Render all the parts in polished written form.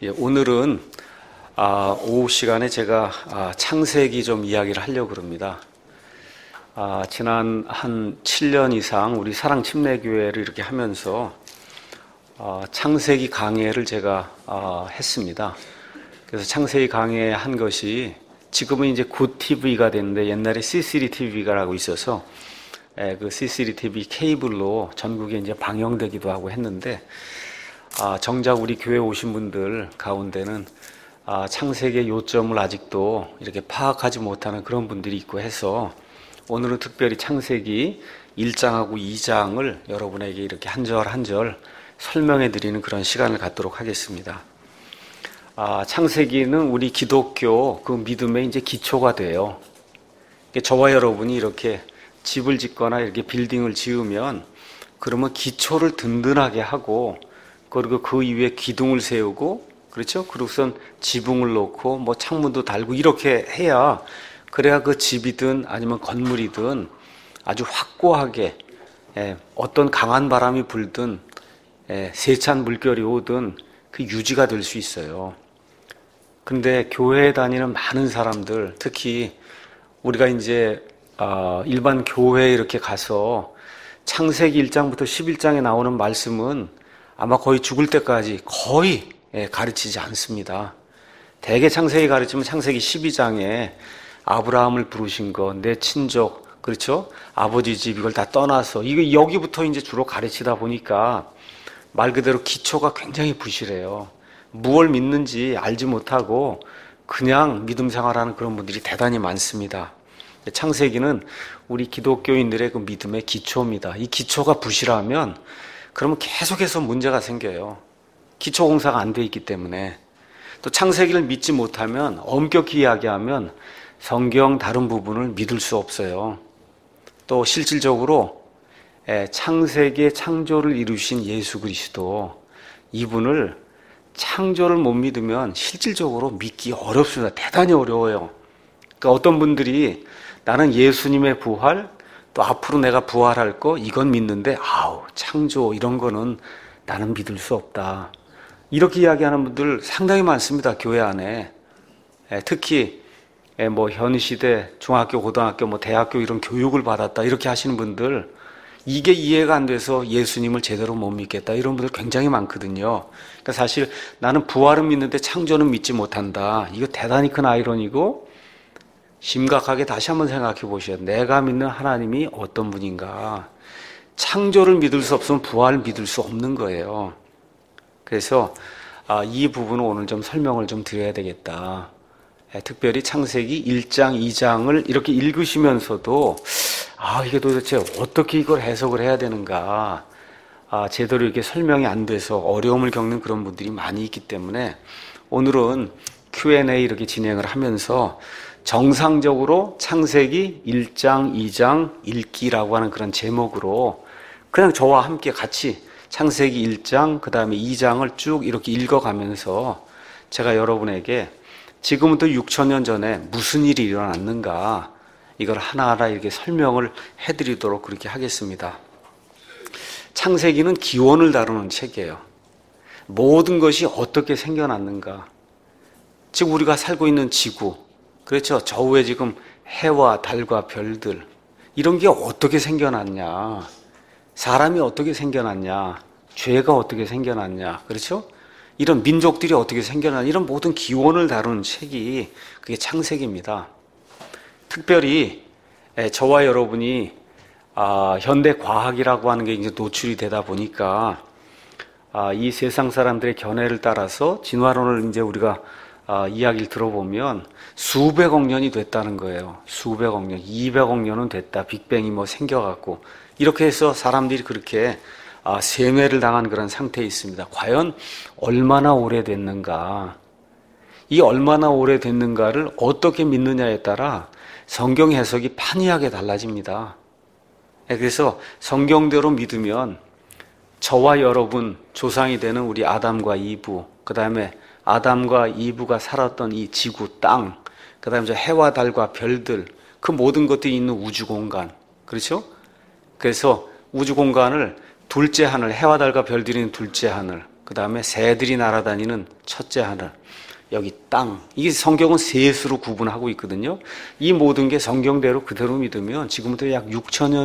오늘은 오후 시간에 제가 창세기 좀 이야기를 하려고 합니다. 지난 한 7년 이상 우리 사랑침례교회를 이렇게 하면서 창세기 강해를 제가 했습니다. 그래서 창세기 강해 한 것이 지금은 이제 굿TV가 됐는데 옛날에 CCTV가라고 있어서 그 CCTV 케이블로 전국에 이제 방영되기도 하고 했는데 정작 우리 교회 오신 분들 가운데는 창세기의 요점을 아직도 이렇게 파악하지 못하는 그런 분들이 있고 해서 오늘은 특별히 창세기 1장하고 2장을 여러분에게 이렇게 한 절 한 절 설명해 드리는 그런 시간을 갖도록 하겠습니다. 창세기는 우리 기독교 그 믿음의 이제 기초가 돼요. 저와 여러분이 이렇게 집을 짓거나 이렇게 빌딩을 지으면 그러면 기초를 든든하게 하고 그리고 그 위에 기둥을 세우고, 그렇죠? 그리고선 지붕을 놓고, 뭐 창문도 달고, 이렇게 해야, 그래야 그 집이든 아니면 건물이든 아주 확고하게, 어떤 강한 바람이 불든, 세찬 물결이 오든 그 유지가 될 수 있어요. 근데 교회에 다니는 많은 사람들, 특히 우리가 이제, 일반 교회에 이렇게 가서 창세기 1장부터 11장에 나오는 말씀은 아마 거의 죽을 때까지 거의 가르치지 않습니다. 대개 창세기 가르치면 창세기 12장에 아브라함을 부르신 거, 내 친족, 그렇죠? 아버지 집 이걸 다 떠나서 이거 여기부터 이제 주로 가르치다 보니까 말 그대로 기초가 굉장히 부실해요. 무엇을 믿는지 알지 못하고 그냥 믿음 생활하는 그런 분들이 대단히 많습니다. 창세기는 우리 기독교인들의 그 믿음의 기초입니다. 이 기초가 부실하면 그러면 계속해서 문제가 생겨요. 기초 공사가 안 돼 있기 때문에. 또 창세기를 믿지 못하면 엄격히 이야기하면 성경 다른 부분을 믿을 수 없어요. 또 실질적으로 창세기의 창조를 이루신 예수 그리스도, 이분을 창조를 못 믿으면 실질적으로 믿기 어렵습니다. 대단히 어려워요. 그러니까 어떤 분들이 나는 예수님의 부활, 또 앞으로 내가 부활할 거 이건 믿는데 창조 이런 거는 나는 믿을 수 없다. 이렇게 이야기하는 분들 상당히 많습니다. 교회 안에. 특히 뭐 현 시대 중학교, 고등학교, 뭐 대학교 이런 교육을 받았다 이렇게 하시는 분들, 이게 이해가 안 돼서 예수님을 제대로 못 믿겠다 이런 분들 굉장히 많거든요. 그러니까 사실 나는 부활은 믿는데 창조는 믿지 못한다. 이거 대단히 큰 아이러니고 심각하게 다시 한번 생각해 보셔야 돼요. 내가 믿는 하나님이 어떤 분인가. 창조를 믿을 수 없으면 부활을 믿을 수 없는 거예요. 그래서 이 부분을 오늘 좀 설명을 좀 드려야 되겠다. 특별히 창세기 1장, 2장을 이렇게 읽으시면서도 이게 도대체 어떻게 이걸 해석을 해야 되는가. 제대로 이렇게 설명이 안 돼서 어려움을 겪는 그런 분들이 많이 있기 때문에 오늘은 Q&A 이렇게 진행을 하면서 정상적으로 창세기 1장, 2장 읽기라고 하는 그런 제목으로 그냥 저와 함께 같이 창세기 1장, 그 다음에 2장을 쭉 이렇게 읽어가면서 제가 여러분에게 지금부터 6,000년 전에 무슨 일이 일어났는가 이걸 하나하나 이렇게 설명을 해드리도록 그렇게 하겠습니다. 창세기는 기원을 다루는 책이에요. 모든 것이 어떻게 생겨났는가. 지금 우리가 살고 있는 지구, 그렇죠. 저 위에 지금 해와 달과 별들 이런 게 어떻게 생겨났냐, 사람이 어떻게 생겨났냐, 죄가 어떻게 생겨났냐, 그렇죠. 이런 민족들이 어떻게 생겨났냐, 이런 모든 기원을 다루는 책이 그게 창세기입니다. 특별히 저와 여러분이 현대 과학이라고 하는 게 이제 노출이 되다 보니까 이 세상 사람들의 견해를 따라서 진화론을 이제 우리가 이야기를 들어보면 수백억 년이 됐다는 거예요. 수백억 년, 200억 년은 됐다. 빅뱅이 뭐 생겨갖고 이렇게 해서 사람들이 그렇게 세뇌를 당한 그런 상태에 있습니다. 과연 얼마나 오래됐는가? 이 얼마나 오래됐는가를 어떻게 믿느냐에 따라 성경 해석이 판이하게 달라집니다. 그래서 성경대로 믿으면 저와 여러분 조상이 되는 우리 아담과 이브, 그 다음에 아담과 이브가 살았던 이 지구, 땅, 그 다음에 저 해와 달과 별들, 그 모든 것들이 있는 우주 공간, 그렇죠? 그래서 우주 공간을 둘째 하늘, 해와 달과 별들이 있는 둘째 하늘, 그 그 다음에 새들이 날아다니는 첫째 하늘, 여기 땅. 이게 성경은 셋으로 구분하고 있거든요. 이 모든 게 성경대로 그대로 믿으면 지금부터 약 6천년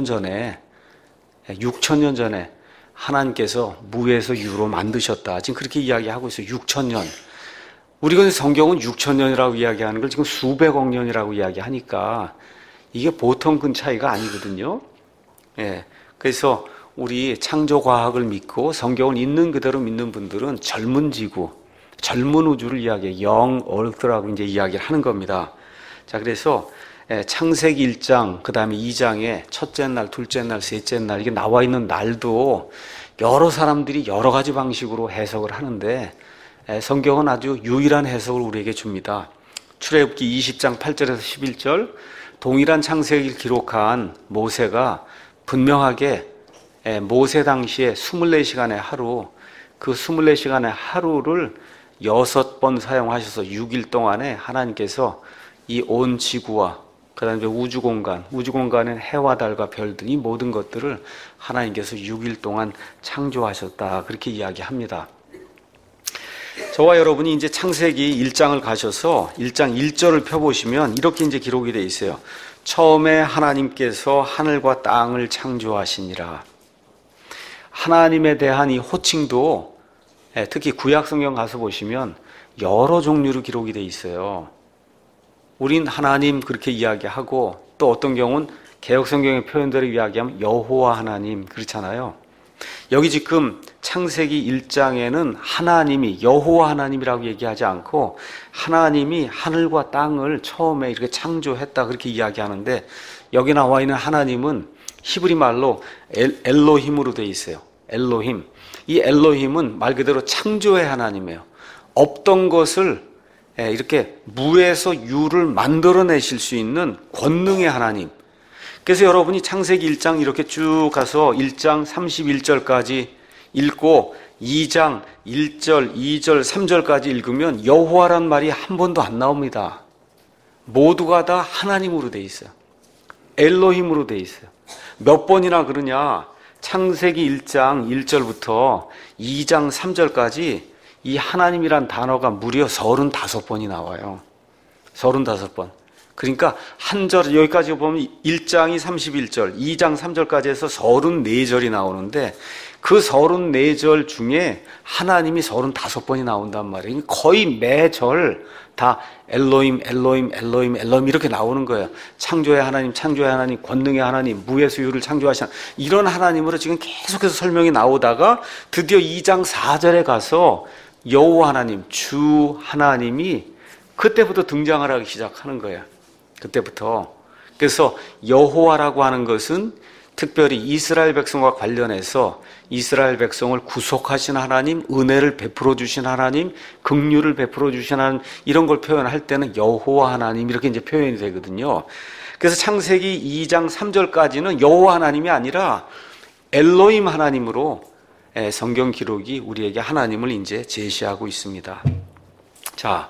전에 하나님께서 무에서 유로 만드셨다. 지금 그렇게 이야기하고 있어요. 6천년. 우리가 성경은 6천년이라고 이야기하는 걸 지금 수백억 년이라고 이야기하니까 이게 보통 큰 차이가 아니거든요. 예. 그래서 우리 창조과학을 믿고 성경을 있는 그대로 믿는 분들은 젊은 지구, 젊은 우주를 이야기해 영 얼트라고 이제 이야기를 하는 겁니다. 자, 그래서 창세기 1장, 그 다음에 2장에 첫째 날, 둘째 날, 셋째 날 이게 나와 있는 날도 여러 사람들이 여러 가지 방식으로 해석을 하는데 성경은 아주 유일한 해석을 우리에게 줍니다. 출애굽기 20장 8절에서 11절 동일한 창세기를 기록한 모세가 분명하게 모세 당시에 24시간의 하루, 그 24시간의 하루를 6번 사용하셔서 6일 동안에 하나님께서 이 온 지구와 그 다음에 우주 공간은 해와 달과 별들 이 모든 것들을 하나님께서 6일 동안 창조하셨다. 그렇게 이야기합니다. 저와 여러분이 이제 창세기 1장을 가셔서 1장 1절을 펴보시면 이렇게 이제 기록이 되어 있어요. 처음에 하나님께서 하늘과 땅을 창조하시니라. 하나님에 대한 이 호칭도 특히 구약 성경 가서 보시면 여러 종류로 기록이 되어 있어요. 우린 하나님 그렇게 이야기하고 또 어떤 경우는 개역 성경의 표현대로 이야기하면 여호와 하나님 그렇잖아요. 여기 지금 창세기 1장에는 하나님이 여호와 하나님이라고 얘기하지 않고 하나님이 하늘과 땅을 처음에 이렇게 창조했다 그렇게 이야기하는데 여기 나와 있는 하나님은 히브리 말로 엘로힘으로 되어 있어요. 엘로힘. 이 엘로힘은 말 그대로 창조의 하나님이에요. 없던 것을 이렇게 무에서 유를 만들어내실 수 있는 권능의 하나님. 그래서 여러분이 창세기 1장 이렇게 쭉 가서 1장 31절까지 읽고 2장 1절, 2절, 3절까지 읽으면 여호와란 말이 한 번도 안 나옵니다. 모두가 다 하나님으로 돼 있어요. 엘로힘으로 돼 있어요. 몇 번이나 그러냐? 창세기 1장 1절부터 2장 3절까지 이 하나님이란 단어가 무려 35번이 나와요. 35번. 그러니까 한 절, 여기까지 보면 1장이 31절, 2장 3절까지 해서 34절이 나오는데 그 34절 중에 하나님이 35번이 나온단 말이에요. 거의 매절 다 엘로힘, 엘로힘, 엘로힘, 엘로힘 이렇게 나오는 거예요. 창조의 하나님, 창조의 하나님, 권능의 하나님, 무에서 유를 창조하신 이런 하나님으로 지금 계속해서 설명이 나오다가 드디어 2장 4절에 가서 여호와 하나님, 주 하나님이 그때부터 등장을 하기 시작하는 거예요. 그때부터. 그래서 여호와라고 하는 것은 특별히 이스라엘 백성과 관련해서 이스라엘 백성을 구속하신 하나님, 은혜를 베풀어 주신 하나님, 긍휼을 베풀어 주신 하나님 이런 걸 표현할 때는 여호와 하나님 이렇게 이제 표현이 되거든요. 그래서 창세기 2장 3절까지는 여호와 하나님이 아니라 엘로힘 하나님으로 성경 기록이 우리에게 하나님을 이제 제시하고 있습니다. 자,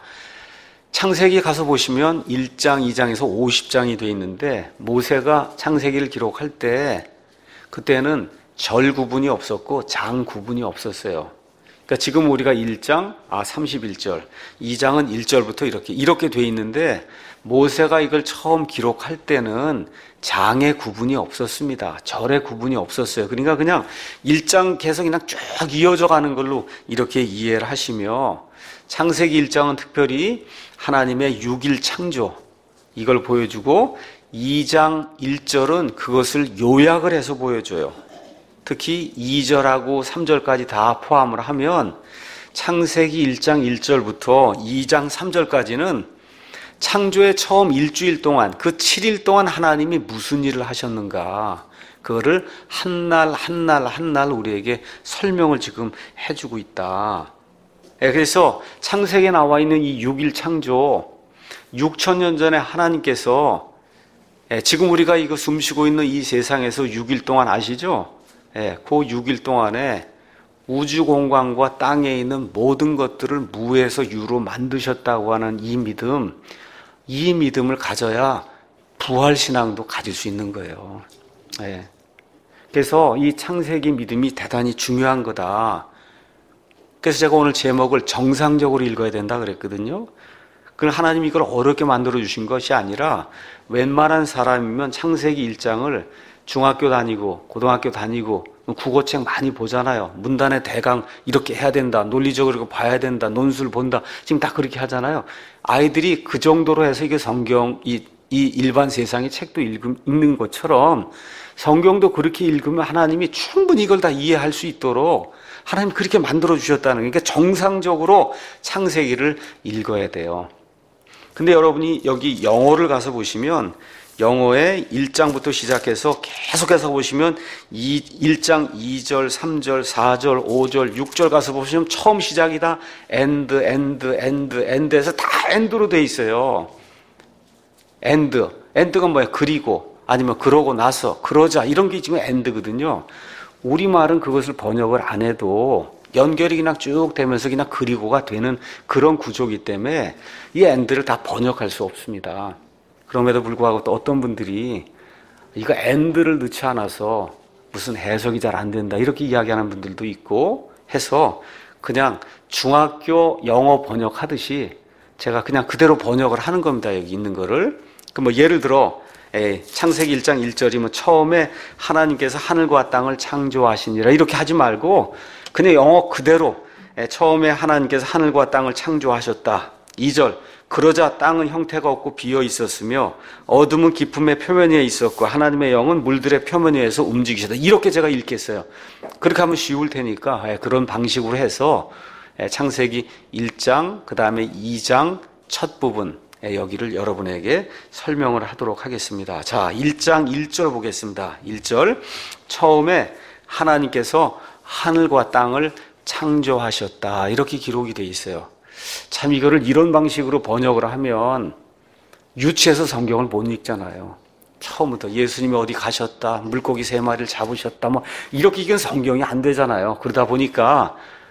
창세기 가서 보시면 1장, 2장에서 50장이 되어 있는데 모세가 창세기를 기록할 때 그때는 절 구분이 없었고 장 구분이 없었어요. 그러니까 지금 우리가 1장, 31절, 2장은 1절부터 이렇게 되어 있는데 모세가 이걸 처음 기록할 때는 장의 구분이 없었습니다. 절의 구분이 없었어요. 그러니까 그냥 1장 계속 그냥 쭉 이어져 가는 걸로 이렇게 이해를 하시며 창세기 1장은 특별히 하나님의 6일 창조 이걸 보여주고 2장 1절은 그것을 요약을 해서 보여줘요. 특히 2절하고 3절까지 다 포함을 하면 창세기 1장 1절부터 2장 3절까지는 창조의 처음 일주일 동안 그 7일 동안 하나님이 무슨 일을 하셨는가 그거를 한 날 한 날 한 날 우리에게 설명을 지금 해주고 있다. 그래서 창세기에 나와 있는 이 6일 창조 6천년 전에 하나님께서 지금 우리가 이거 숨쉬고 있는 이 세상에서 6일 동안 아시죠? 그 6일 동안에 우주 공간과 땅에 있는 모든 것들을 무에서 유로 만드셨다고 하는 이 믿음을 가져야 부활신앙도 가질 수 있는 거예요. 그래서 이 창세기 믿음이 대단히 중요한 거다. 그래서 제가 오늘 제목을 정상적으로 읽어야 된다 그랬거든요. 그럼 하나님이 이걸 어렵게 만들어 주신 것이 아니라 웬만한 사람이면 창세기 1장을 중학교 다니고 고등학교 다니고 국어책 많이 보잖아요. 문단의 대강 이렇게 해야 된다. 논리적으로 봐야 된다. 논술 본다. 지금 다 그렇게 하잖아요. 아이들이 그 정도로 해서 이게 성경, 이 일반 세상의 책도 읽는 것처럼 성경도 그렇게 읽으면 하나님이 충분히 이걸 다 이해할 수 있도록 하나님 그렇게 만들어 주셨다는 거예요. 그러니까 정상적으로 창세기를 읽어야 돼요. 근데 여러분이 여기 영어를 가서 보시면 영어의 1장부터 시작해서 계속해서 보시면 1장 2절, 3절, 4절, 5절, 6절 가서 보시면 처음 시작이 다 end에서 다 end로 돼 있어요. end가 뭐야? 그리고 아니면 그러고 나서 그러자 이런 게 지금 end거든요. 우리말은 그것을 번역을 안 해도 연결이 그냥 쭉 되면서 그냥 그리고가 되는 그런 구조이기 때문에 이 end를 다 번역할 수 없습니다. 그럼에도 불구하고 또 어떤 분들이 이거 end를 넣지 않아서 무슨 해석이 잘 안 된다 이렇게 이야기하는 분들도 있고 해서 그냥 중학교 영어 번역하듯이 제가 그냥 그대로 번역을 하는 겁니다. 여기 있는 거를. 그 뭐 예를 들어 창세기 1장 1절이면 처음에 하나님께서 하늘과 땅을 창조하시니라 이렇게 하지 말고 그냥 영어 그대로 처음에 하나님께서 하늘과 땅을 창조하셨다. 2절 그러자 땅은 형태가 없고 비어 있었으며 어둠은 깊음의 표면 위에 있었고 하나님의 영은 물들의 표면 위에서 움직이셨다. 이렇게 제가 읽겠어요. 그렇게 하면 쉬울 테니까 그런 방식으로 해서 창세기 1장 그 다음에 2장 첫 부분 여기를 여러분에게 설명을 하도록 하겠습니다. 자, 1장 1절 보겠습니다. 1절 처음에 하나님께서 하늘과 땅을 창조하셨다. 이렇게 기록이 되어 있어요. 참 이거를 이런 방식으로 번역을 하면 유치해서 성경을 못 읽잖아요. 처음부터 예수님이 어디 가셨다, 물고기 3마리를 잡으셨다, 뭐 이렇게 이건 성경이 안 되잖아요. 그러다 보니까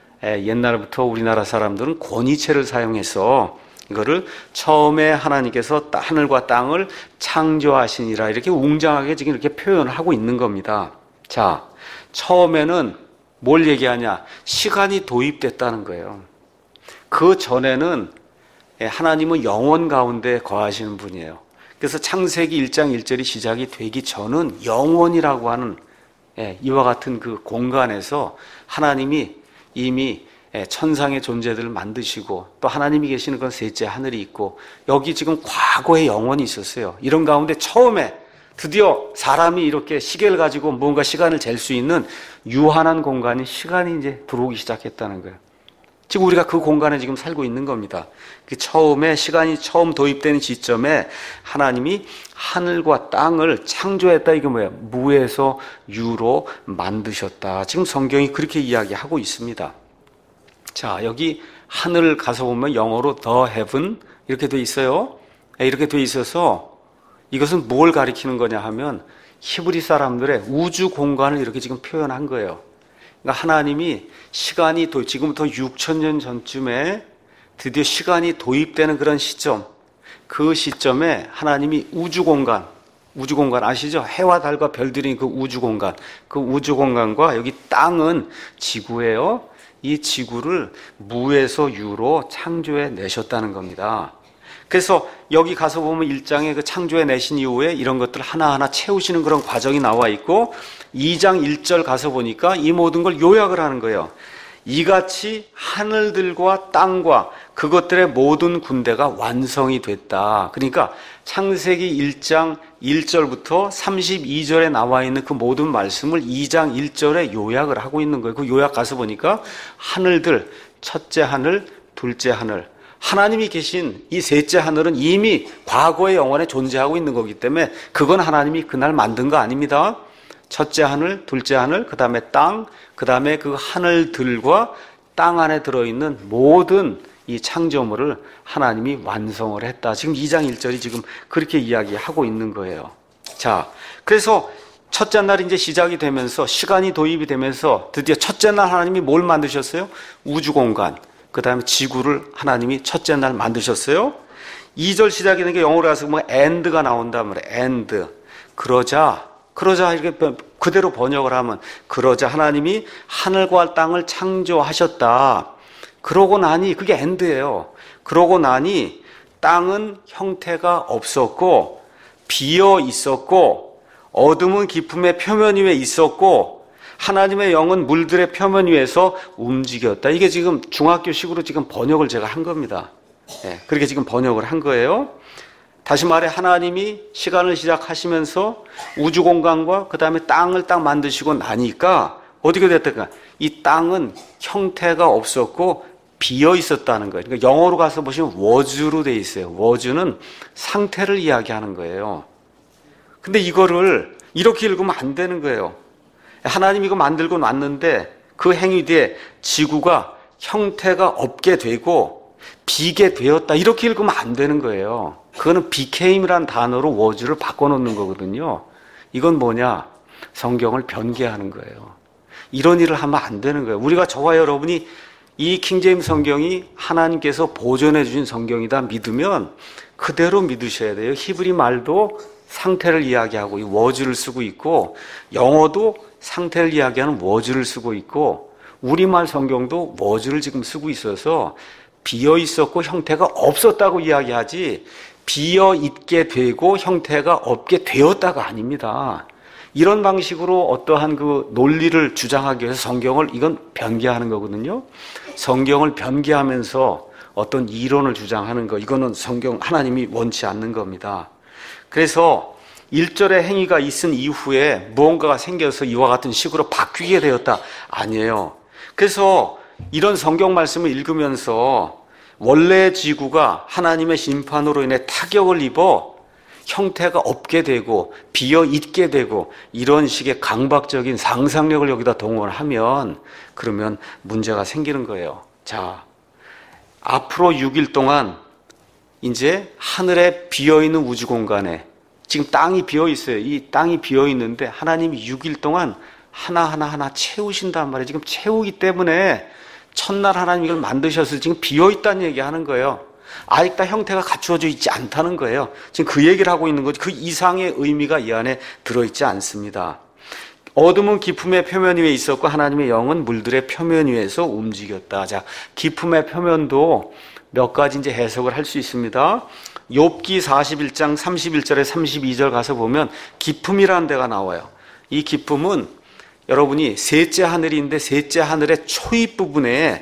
옛날부터 우리나라 사람들은 권위체를 사용해서 이거를 처음에 하나님께서 하늘과 땅을 창조하시니라 이렇게 웅장하게 지금 이렇게 표현을 하고 있는 겁니다. 자, 처음에는 뭘 얘기하냐? 시간이 도입됐다는 거예요. 그 전에는 하나님은 영원 가운데 거하시는 분이에요. 그래서 창세기 1장 1절이 시작이 되기 전은 영원이라고 하는 이와 같은 그 공간에서 하나님이 이미 천상의 존재들을 만드시고 또 하나님이 계시는 건 셋째 하늘이 있고 여기 지금 과거의 영원이 있었어요. 이런 가운데 처음에 드디어 사람이 이렇게 시계를 가지고 뭔가 시간을 잴 수 있는 유한한 공간이 시간이 이제 들어오기 시작했다는 거예요. 지금 우리가 그 공간에 지금 살고 있는 겁니다. 그 처음에 시간이 처음 도입되는 시점에 하나님이 하늘과 땅을 창조했다. 이게 뭐예요? 무에서 유로 만드셨다. 지금 성경이 그렇게 이야기하고 있습니다. 자, 여기 하늘을 가서 보면 영어로 the heaven 이렇게 돼 있어요. 이렇게 돼 있어서 이것은 뭘 가리키는 거냐 하면 히브리 사람들의 우주 공간을 이렇게 지금 표현한 거예요. 그러니까 하나님이 시간이 지금부터 6,000년 전쯤에 드디어 시간이 도입되는 그런 시점, 그 시점에 하나님이 우주 공간 아시죠? 해와 달과 별들이 그 우주 공간과 여기 땅은 지구예요. 이 지구를 무에서 유로 창조해 내셨다는 겁니다. 그래서 여기 가서 보면 1장에 그 창조해 내신 이후에 이런 것들 하나하나 채우시는 그런 과정이 나와 있고 2장 1절 가서 보니까 이 모든 걸 요약을 하는 거예요. 이같이 하늘들과 땅과 그것들의 모든 군대가 완성이 됐다. 그러니까 창세기 1장 1절부터 32절에 나와 있는 그 모든 말씀을 2장 1절에 요약을 하고 있는 거예요. 그 요약 가서 보니까 하늘들, 첫째 하늘, 둘째 하늘, 하나님이 계신 이 셋째 하늘은 이미 과거의 영원에 존재하고 있는 거기 때문에 그건 하나님이 그날 만든 거 아닙니다. 첫째 하늘, 둘째 하늘, 그 다음에 땅, 그 다음에 그 하늘들과 땅 안에 들어있는 모든 이 창조물을 하나님이 완성을 했다. 지금 2장 1절이 지금 그렇게 이야기하고 있는 거예요. 자, 그래서 첫째 날 이제 시작이 되면서 시간이 도입이 되면서 드디어 첫째 날 하나님이 뭘 만드셨어요? 우주 공간. 그 다음에 지구를 하나님이 첫째 날 만드셨어요. 2절 시작이 되는 게 영어로 가서 뭐 end가 나온단 말이에요. end. 그러자 이렇게 그대로 번역을 하면 그러자 하나님이 하늘과 땅을 창조하셨다. 그러고 나니 그게 엔드예요. 그러고 나니 땅은 형태가 없었고 비어 있었고 어둠은 깊음의 표면 위에 있었고 하나님의 영은 물들의 표면 위에서 움직였다. 이게 지금 중학교식으로 지금 번역을 제가 한 겁니다. 그렇게 지금 번역을 한 거예요. 다시 말해 하나님이 시간을 시작하시면서 우주 공간과 그 다음에 땅을 딱 만드시고 나니까 어떻게 됐을까? 이 땅은 형태가 없었고 비어 있었다는 거예요. 그러니까 영어로 가서 보시면 was로 돼 있어요. was는 상태를 이야기하는 거예요. 근데 이거를 이렇게 읽으면 안 되는 거예요. 하나님이 이거 만들고 놨는데 그 행위 뒤에 지구가 형태가 없게 되고 비게 되었다. 이렇게 읽으면 안 되는 거예요. 그거는 became이라는 단어로 was를 바꿔놓는 거거든요. 이건 뭐냐? 성경을 변개하는 거예요. 이런 일을 하면 안 되는 거예요. 우리가 저와 여러분이 이 킹제임스 성경이 하나님께서 보존해 주신 성경이다 믿으면 그대로 믿으셔야 돼요. 히브리 말도 상태를 이야기하고 이 was를 쓰고 있고 영어도 상태를 이야기하는 was를 쓰고 있고 우리말 성경도 was를 지금 쓰고 있어서 비어 있었고 형태가 없었다고 이야기하지 비어 있게 되고 형태가 없게 되었다가 아닙니다. 이런 방식으로 어떠한 그 논리를 주장하기 위해서 성경을 이건 변개하는 거거든요. 성경을 변개하면서 어떤 이론을 주장하는 거 이거는 성경 하나님이 원치 않는 겁니다. 그래서 1절의 행위가 있은 이후에 무언가가 생겨서 이와 같은 식으로 바뀌게 되었다. 아니에요. 그래서 이런 성경 말씀을 읽으면서 원래 지구가 하나님의 심판으로 인해 타격을 입어 형태가 없게 되고 비어 있게 되고 이런 식의 강박적인 상상력을 여기다 동원하면 그러면 문제가 생기는 거예요. 자, 앞으로 6일 동안 이제 하늘에 비어있는 우주 공간에 지금 땅이 비어 있어요. 이 땅이 비어 있는데 하나님이 6일 동안 하나하나 채우신단 말이에요. 지금 채우기 때문에 첫날 하나님 이걸 만드셨을 때 지금 비어 있다는 얘기 하는 거예요. 아직 다 형태가 갖추어져 있지 않다는 거예요. 지금 그 얘기를 하고 있는 거지. 그 이상의 의미가 이 안에 들어있지 않습니다. 어둠은 깊음의 표면 위에 있었고 하나님의 영은 물들의 표면 위에서 움직였다. 자, 깊음의 표면도 몇 가지 이제 해석을 할 수 있습니다. 욥기 41장 31절에 32절 가서 보면 깊음이라는 데가 나와요. 이 깊음은 여러분이 셋째 하늘인데 셋째 하늘의 초입 부분에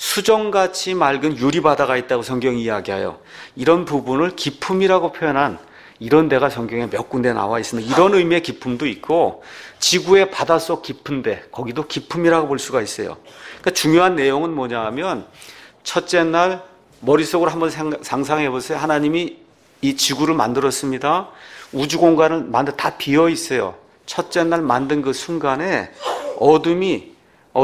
수정같이 맑은 유리바다가 있다고 성경이 이야기해요. 이런 부분을 깊음이라고 표현한 이런 데가 성경에 몇 군데 나와 있습니다. 이런 의미의 깊음도 있고 지구의 바닷속 깊은데 거기도 깊음이라고 볼 수가 있어요. 그러니까 중요한 내용은 뭐냐 하면 첫째 날 머릿속으로 한번 상상해 보세요. 하나님이 이 지구를 만들었습니다. 우주 공간을 다 비어 있어요. 첫째 날 만든 그 순간에 어둠이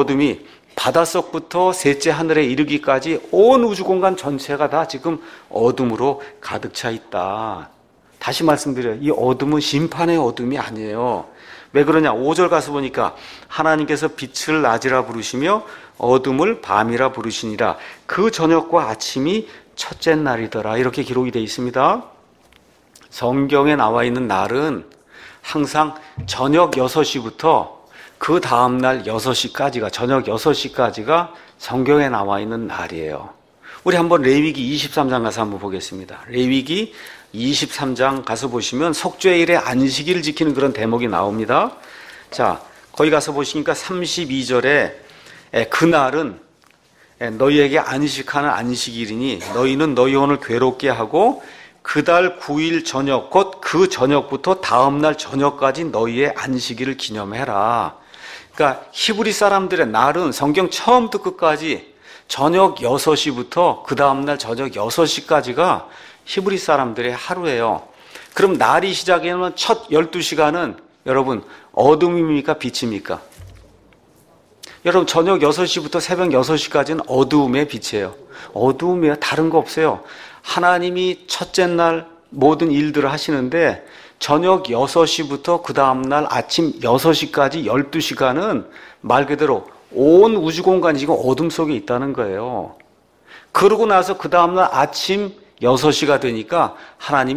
바닷속부터 셋째 하늘에 이르기까지 온 우주 공간 전체가 다 지금 어둠으로 가득 차 있다. 다시 말씀드려요. 이 어둠은 심판의 어둠이 아니에요. 왜 그러냐? 5절 가서 보니까 하나님께서 빛을 낮이라 부르시며 어둠을 밤이라 부르시니라. 그 저녁과 아침이 첫째 날이더라. 이렇게 기록이 되어 있습니다. 성경에 나와 있는 날은 항상 저녁 6시부터 그 다음날 6시까지가 저녁 6시까지가 성경에 나와 있는 날이에요. 우리 한번 레위기 23장 가서 한번 보겠습니다. 레위기 23장 가서 보시면 속죄일의 안식일을 지키는 그런 대목이 나옵니다. 자, 거기 가서 보시니까 32절에 그날은 너희에게 안식하는 안식일이니 너희는 너희 혼을 괴롭게 하고 그달 9일 저녁 곧 그 저녁부터 다음날 저녁까지 너희의 안식일을 기념해라. 그러니까 히브리 사람들의 날은 성경 처음부터 끝까지 저녁 6시부터 그 다음날 저녁 6시까지가 히브리 사람들의 하루예요. 그럼 날이 시작하면 첫 12시간은 여러분 어둠입니까? 빛입니까? 여러분 저녁 6시부터 새벽 6시까지는 어두움의 빛이에요. 어두움이에요. 다른 거 없어요. 하나님이 첫째 날 모든 일들을 하시는데 저녁 6시부터 그 다음날 아침 6시까지 12시간은 말 그대로 온 우주 공간이 지금 어둠 속에 있다는 거예요. 그러고 나서 그 다음날 아침 6시가 되니까 하나님이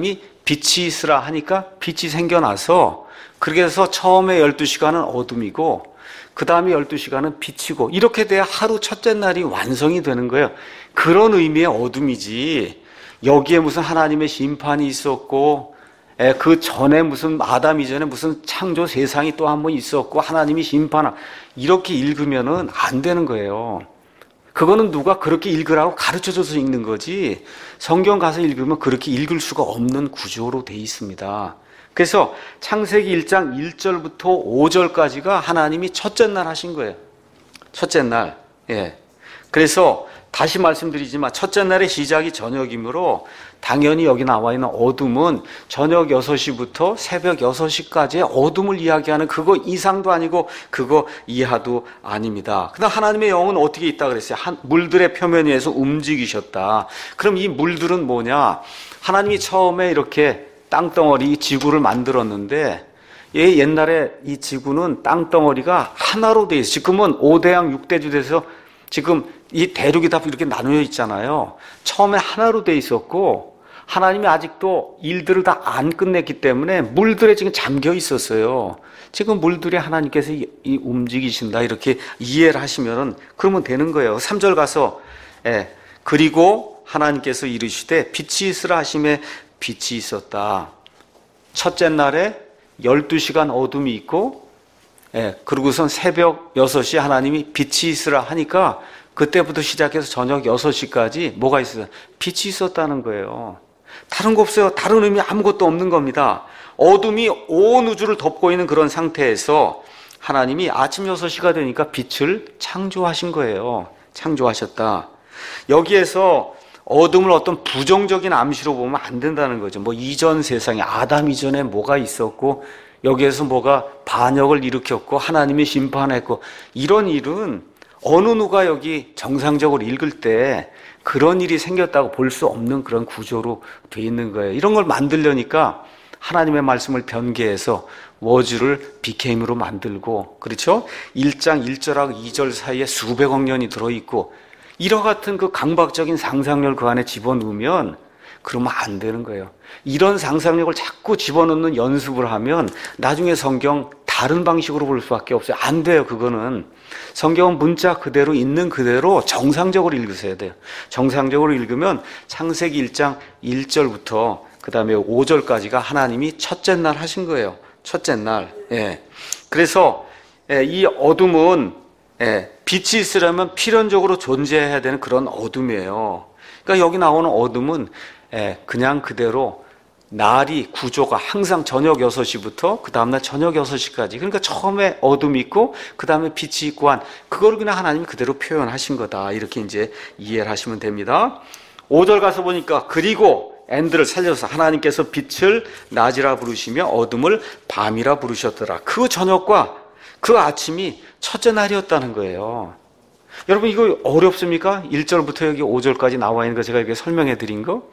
빛이 있으라 하니까 빛이 생겨나서 그렇게 해서 처음에 12시간은 어둠이고 그 다음에 12시간은 빛이고 이렇게 돼야 하루 첫째 날이 완성이 되는 거예요. 그런 의미의 어둠이지 여기에 무슨 하나님의 심판이 있었고 그 전에 무슨 아담 이전에 무슨 창조 세상이 또 한 번 있었고 하나님이 심판하 이렇게 읽으면은 안 되는 거예요. 그거는 누가 그렇게 읽으라고 가르쳐줘서 읽는 거지 성경 가서 읽으면 그렇게 읽을 수가 없는 구조로 돼 있습니다. 그래서 창세기 1장 1절부터 5절까지가 하나님이 첫째 날 하신 거예요. 첫째 날. 예. 그래서 다시 말씀드리지만 첫째 날의 시작이 저녁이므로 당연히 여기 나와 있는 어둠은 저녁 6시부터 새벽 6시까지의 어둠을 이야기하는 그거 이상도 아니고 그거 이하도 아닙니다. 그다음 하나님의 영은 어떻게 있다 그랬어요? 물들의 표면 위에서 움직이셨다. 그럼 이 물들은 뭐냐? 하나님이 처음에 이렇게 땅덩어리 지구를 만들었는데 옛날에 이 지구는 땅덩어리가 하나로 돼 있어요. 지금은 5대양 6대주 돼서 지금 이 대륙이 다 이렇게 나누어 있잖아요. 처음에 하나로 돼 있었고 하나님이 아직도 일들을 다 안 끝냈기 때문에 물들에 지금 잠겨 있었어요. 지금 물들이 하나님께서 움직이신다 이렇게 이해를 하시면은 그러면 되는 거예요. 3절 가서 그리고 하나님께서 이르시되 빛이 있으라 하심에 빛이 있었다. 첫째 날에 12시간 어둠이 있고 그러고선 새벽 6시에 하나님이 빛이 있으라 하니까 그때부터 시작해서 저녁 6시까지 뭐가 있어요? 빛이 있었다는 거예요. 다른 거 없어요. 다른 의미 아무것도 없는 겁니다. 어둠이 온 우주를 덮고 있는 그런 상태에서 하나님이 아침 6시가 되니까 빛을 창조하신 거예요. 창조하셨다. 여기에서 어둠을 어떤 부정적인 암시로 보면 안 된다는 거죠. 뭐 이전 세상에 아담 이전에 뭐가 있었고 여기에서 뭐가 반역을 일으켰고 하나님이 심판했고 이런 일은 어느 누가 여기 정상적으로 읽을 때 그런 일이 생겼다고 볼 수 없는 그런 구조로 돼 있는 거예요. 이런 걸 만들려니까 하나님의 말씀을 변개해서 워즈를 BKM으로 만들고 그렇죠? 1장 1절하고 2절 사이에 수백억 년이 들어있고 이와 같은 그 강박적인 상상력을 그 안에 집어넣으면 그러면 안 되는 거예요. 이런 상상력을 자꾸 집어넣는 연습을 하면 나중에 성경 다른 방식으로 볼 수밖에 없어요. 안 돼요. 그거는 성경은 문자 그대로 있는 그대로 정상적으로 읽으셔야 돼요. 정상적으로 읽으면 창세기 1장 1절부터 그 다음에 5절까지가 하나님이 첫째 날 하신 거예요. 첫째 날. 그래서 이 어둠은 빛이 있으려면 필연적으로 존재해야 되는 그런 어둠이에요. 그러니까 여기 나오는 어둠은 그냥 그대로 날이 구조가 항상 저녁 6시부터 그 다음날 저녁 6시까지 그러니까 처음에 어둠이 있고 그 다음에 빛이 있고 한 그걸 그냥 하나님이 그대로 표현하신 거다 이렇게 이제 이해를 하시면 됩니다. 5절 가서 보니까 그리고 엔드를 살려서 하나님께서 빛을 낮이라 부르시며 어둠을 밤이라 부르셨더라. 그 저녁과 그 아침이 첫째 날이었다는 거예요. 여러분 이거 어렵습니까? 1절부터 여기 5절까지 나와 있는 거 제가 이렇게 설명해 드린 거.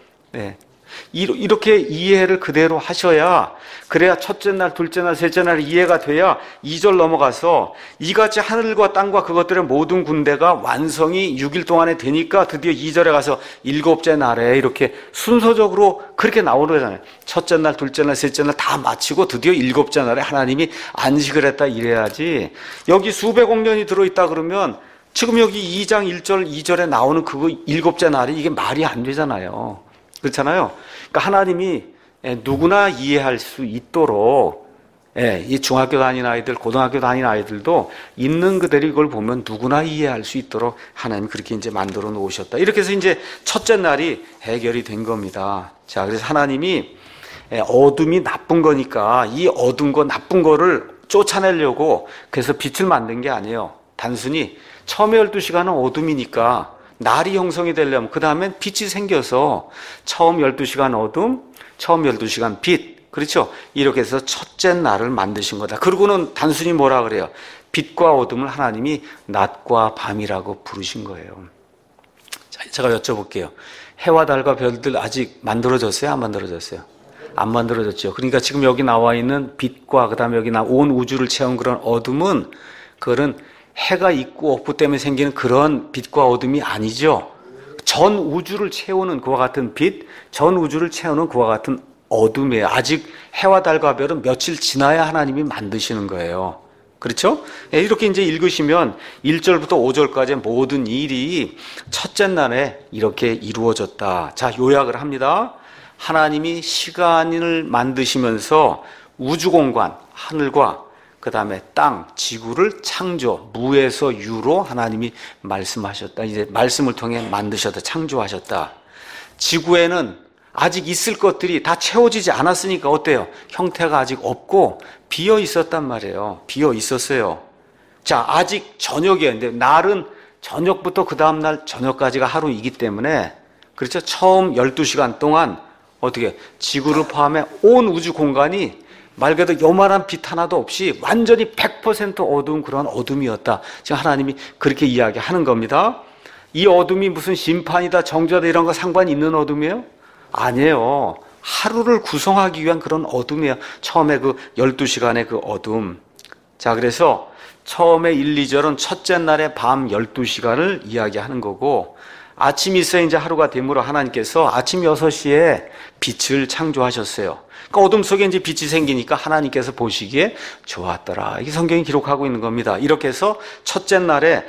이렇게 이해를 그대로 하셔야 그래야 첫째 날, 둘째 날, 셋째 날 이해가 돼야 2절 넘어가서 이같이 하늘과 땅과 그것들의 모든 군대가 완성이 6일 동안에 되니까 드디어 2절에 가서 일곱째 날에 이렇게 순서적으로 그렇게 나오는 거잖아요. 첫째 날, 둘째 날, 셋째 날 다 마치고 드디어 일곱째 날에 하나님이 안식을 했다 이래야지 여기 수백억 년이 들어있다 그러면 지금 여기 2장 1절, 2절에 나오는 그거 일곱째 날이 이게 말이 안 되잖아요. 그렇잖아요. 그러니까 하나님이 누구나 이해할 수 있도록 이 중학교 다니는 아이들, 고등학교 다니는 아이들도 있는 그대로 이걸 보면 누구나 이해할 수 있도록 하나님이 그렇게 이제 만들어 놓으셨다. 이렇게 해서 이제 첫째 날이 해결이 된 겁니다. 자, 그래서 하나님이 어둠이 나쁜 거니까 이 어둠과 나쁜 거를 쫓아내려고 그래서 빛을 만든 게 아니에요. 단순히 처음에 12시간은 어둠이니까 날이 형성이 되려면 그 다음엔 빛이 생겨서 처음 12시간 어둠, 처음 12시간 빛 그렇죠? 이렇게 해서 첫째 날을 만드신 거다. 그러고는 단순히 뭐라 그래요? 빛과 어둠을 하나님이 낮과 밤이라고 부르신 거예요. 자, 제가 여쭤볼게요. 해와 달과 별들 아직 만들어졌어요? 안 만들어졌어요? 안 만들어졌죠. 그러니까 지금 여기 나와 있는 빛과 그 다음에 여기 온 우주를 채운 그런 어둠은 그거는 해가 있고 없고 때문에 생기는 그런 빛과 어둠이 아니죠. 전 우주를 채우는 그와 같은 빛, 전 우주를 채우는 그와 같은 어둠이에요. 아직 해와 달과 별은 며칠 지나야 하나님이 만드시는 거예요. 그렇죠? 이렇게 이제 읽으시면 1절부터 5절까지의 모든 일이 첫째 날에 이렇게 이루어졌다. 자, 요약을 합니다. 하나님이 시간을 만드시면서 우주공간, 하늘과 그 다음에 땅, 지구를 창조, 무에서 유로 하나님이 말씀하셨다. 이제 말씀을 통해 만드셨다, 창조하셨다. 지구에는 아직 있을 것들이 다 채워지지 않았으니까 어때요? 형태가 아직 없고 비어 있었단 말이에요. 비어 있었어요. 자, 아직 저녁이었는데 날은 저녁부터 그 다음날 저녁까지가 하루이기 때문에 그렇죠? 처음 12시간 동안 어떻게 지구를 포함해 온 우주 공간이 말 그대로 요만한 빛 하나도 없이 완전히 100% 어두운 그런 어둠이었다. 지금 하나님이 그렇게 이야기하는 겁니다. 이 어둠이 무슨 심판이다, 정죄다 이런 거 상관이 있는 어둠이에요? 아니에요. 하루를 구성하기 위한 그런 어둠이에요. 처음에 그 12시간의 그 어둠. 자, 그래서 처음에 1, 2절은 첫째 날의 밤 12시간을 이야기하는 거고, 아침이 있어야 이제 하루가 되므로 하나님께서 아침 6시에 빛을 창조하셨어요. 그러니까 어둠 속에 이제 빛이 생기니까 하나님께서 보시기에 좋았더라. 이게 성경이 기록하고 있는 겁니다. 이렇게 해서 첫째 날에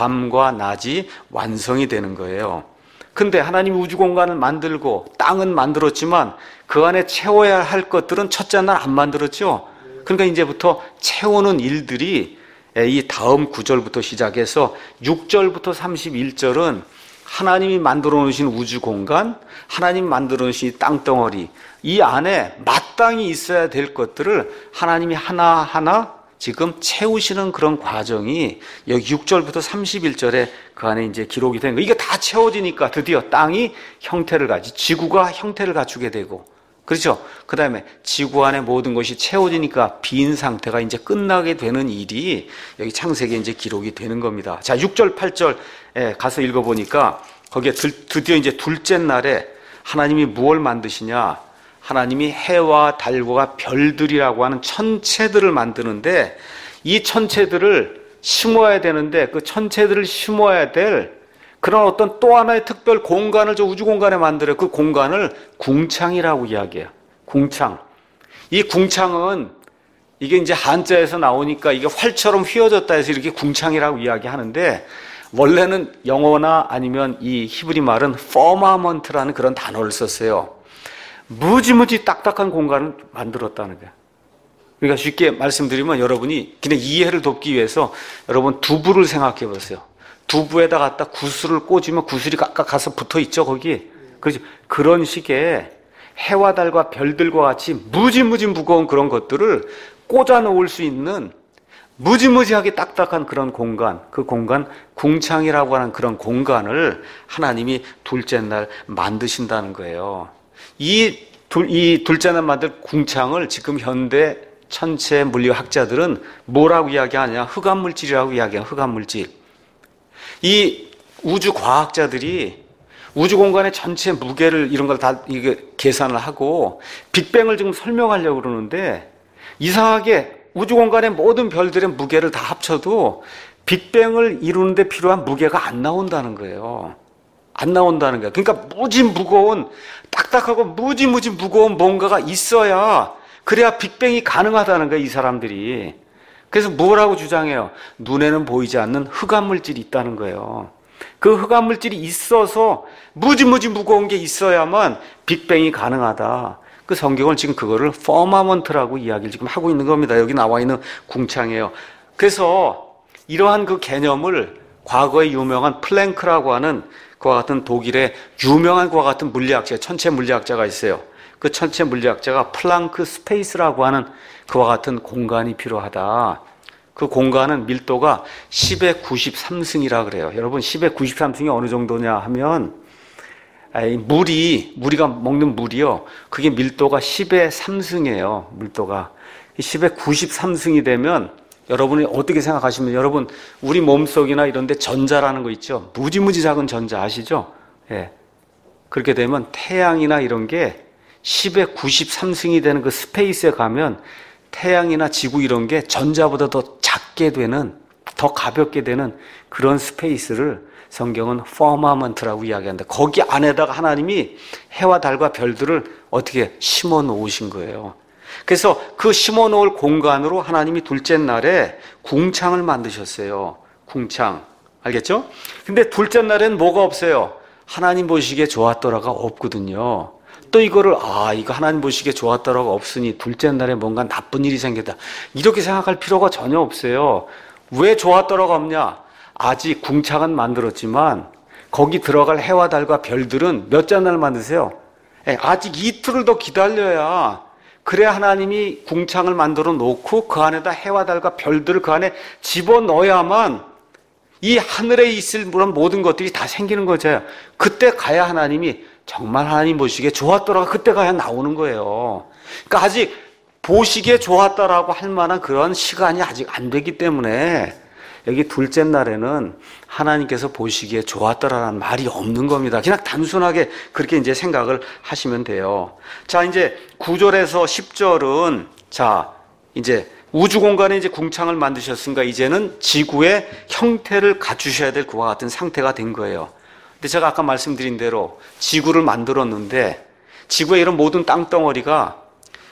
밤과 낮이 완성이 되는 거예요. 근데 하나님이 우주 공간을 만들고 땅은 만들었지만 그 안에 채워야 할 것들은 첫째 날 안 만들었죠. 그러니까 이제부터 채우는 일들이 이 다음 9절부터 시작해서 6절부터 31절은 하나님이 만들어 놓으신 우주 공간, 하나님이 만들어 놓으신 땅덩어리, 이 안에 마땅히 있어야 될 것들을 하나님이 하나하나 지금 채우시는 그런 과정이 여기 6절부터 31절에 그 안에 이제 기록이 된 거예요. 이게 다 채워지니까 드디어 땅이 형태를 가지, 지구가 형태를 갖추게 되고, 그렇죠? 그 다음에 지구 안에 모든 것이 채워지니까 빈 상태가 이제 끝나게 되는 일이 여기 창세기에 이제 기록이 되는 겁니다. 자, 6절, 8절에 가서 읽어보니까 거기에 드디어 이제 둘째 날에 하나님이 무엇을 만드시냐? 하나님이 해와 달과 별들이라고 하는 천체들을 만드는데 이 천체들을 심어야 되는데 그 천체들을 심어야 될 그런 어떤 또 하나의 특별 공간을 저 우주 공간에 만들어요. 그 공간을 궁창이라고 이야기해요. 궁창. 이 궁창은 이게 이제 한자에서 나오니까 이게 활처럼 휘어졌다 해서 이렇게 궁창이라고 이야기하는데 원래는 영어나 아니면 이 히브리 말은 firmament라는 그런 단어를 썼어요. 무지무지 딱딱한 공간을 만들었다는 거예요. 그러니까 쉽게 말씀드리면 여러분이 그냥 이해를 돕기 위해서 여러분 두부를 생각해 보세요. 두부에다 갖다 구슬을 꽂으면 구슬이 깍깍 가서 붙어 있죠, 거기. 그렇죠. 그런 식의 해와 달과 별들과 같이 무지무지 무거운 그런 것들을 꽂아 놓을 수 있는 무지무지하게 딱딱한 그런 공간, 그 공간, 궁창이라고 하는 그런 공간을 하나님이 둘째 날 만드신다는 거예요. 이 둘째 날 만들 궁창을 지금 현대 천체 물리학자들은 뭐라고 이야기하냐? 흑암물질이라고 이야기해요. 흑암물질. 이 우주 과학자들이 우주 공간의 전체 무게를 이런 걸 다 계산을 하고 빅뱅을 지금 설명하려고 그러는데 이상하게 우주 공간의 모든 별들의 무게를 다 합쳐도 빅뱅을 이루는 데 필요한 무게가 안 나온다는 거예요. 안 나온다는 거예요. 그러니까 무지 무거운 딱딱하고 무지 무거운 뭔가가 있어야 그래야 빅뱅이 가능하다는 거예요. 이 사람들이. 그래서 뭐라고 주장해요? 눈에는 보이지 않는 흑암물질이 있다는 거예요. 그 흑암물질이 있어서 무지 무거운 게 있어야만 빅뱅이 가능하다. 그 성경은 지금 그거를 퍼마먼트라고 이야기를 지금 하고 있는 겁니다. 여기 나와 있는 궁창이에요. 그래서 이러한 그 개념을 과거에 유명한 플랭크라고 하는 그와 같은 독일의 유명한 그와 같은 물리학자, 천체 물리학자가 있어요. 그 천체 물리학자가 플랑크 스페이스라고 하는 그와 같은 공간이 필요하다. 그 공간은 밀도가 10의 93승이라 그래요. 여러분 10의 93승이 어느 정도냐 하면 우리가 먹는 물이요. 그게 밀도가 10의 3승이에요. 밀도가 10의 93승이 되면 여러분이 어떻게 생각하시면 여러분 우리 몸속이나 이런 데 전자라는 거 있죠. 무지무지 작은 전자 아시죠? 예. 그렇게 되면 태양이나 이런 게 10의 93승이 되는 그 스페이스에 가면 태양이나 지구 이런 게 전자보다 더 작게 되는, 더 가볍게 되는 그런 스페이스를 성경은 퍼마먼트라고 이야기하는데 거기 안에다가 하나님이 해와 달과 별들을 어떻게 심어 놓으신 거예요. 그래서 그 심어 놓을 공간으로 하나님이 둘째 날에 궁창을 만드셨어요. 궁창. 알겠죠? 근데 둘째 날엔 뭐가 없어요? 하나님 보시기에 좋았더라가 없거든요. 또 이거를 이거 하나님 보시기에 좋았더라가 없으니 둘째 날에 뭔가 나쁜 일이 생겼다, 이렇게 생각할 필요가 전혀 없어요. 왜 좋았더라가 없냐? 아직 궁창은 만들었지만 거기 들어갈 해와 달과 별들은 몇째 날 만드세요? 아직 이틀을 더 기다려야, 그래야 하나님이 궁창을 만들어 놓고 그 안에다 해와 달과 별들을 그 안에 집어넣어야만 이 하늘에 있을 모든 것들이 다 생기는 거죠. 그때 가야 하나님이 정말 하나님 보시기에 좋았더라가 그때 가야 나오는 거예요. 그러니까 아직 보시기에 좋았다라고 할 만한 그런 시간이 아직 안 되기 때문에 여기 둘째 날에는 하나님께서 보시기에 좋았더라라는 말이 없는 겁니다. 그냥 단순하게 그렇게 이제 생각을 하시면 돼요. 자, 이제 9절에서 10절은 자, 이제 우주 공간에 이제 궁창을 만드셨으니까 이제는 지구의 형태를 갖추셔야 될 그와 같은 상태가 된 거예요. 근데 제가 아까 말씀드린 대로 지구를 만들었는데 지구의 이런 모든 땅덩어리가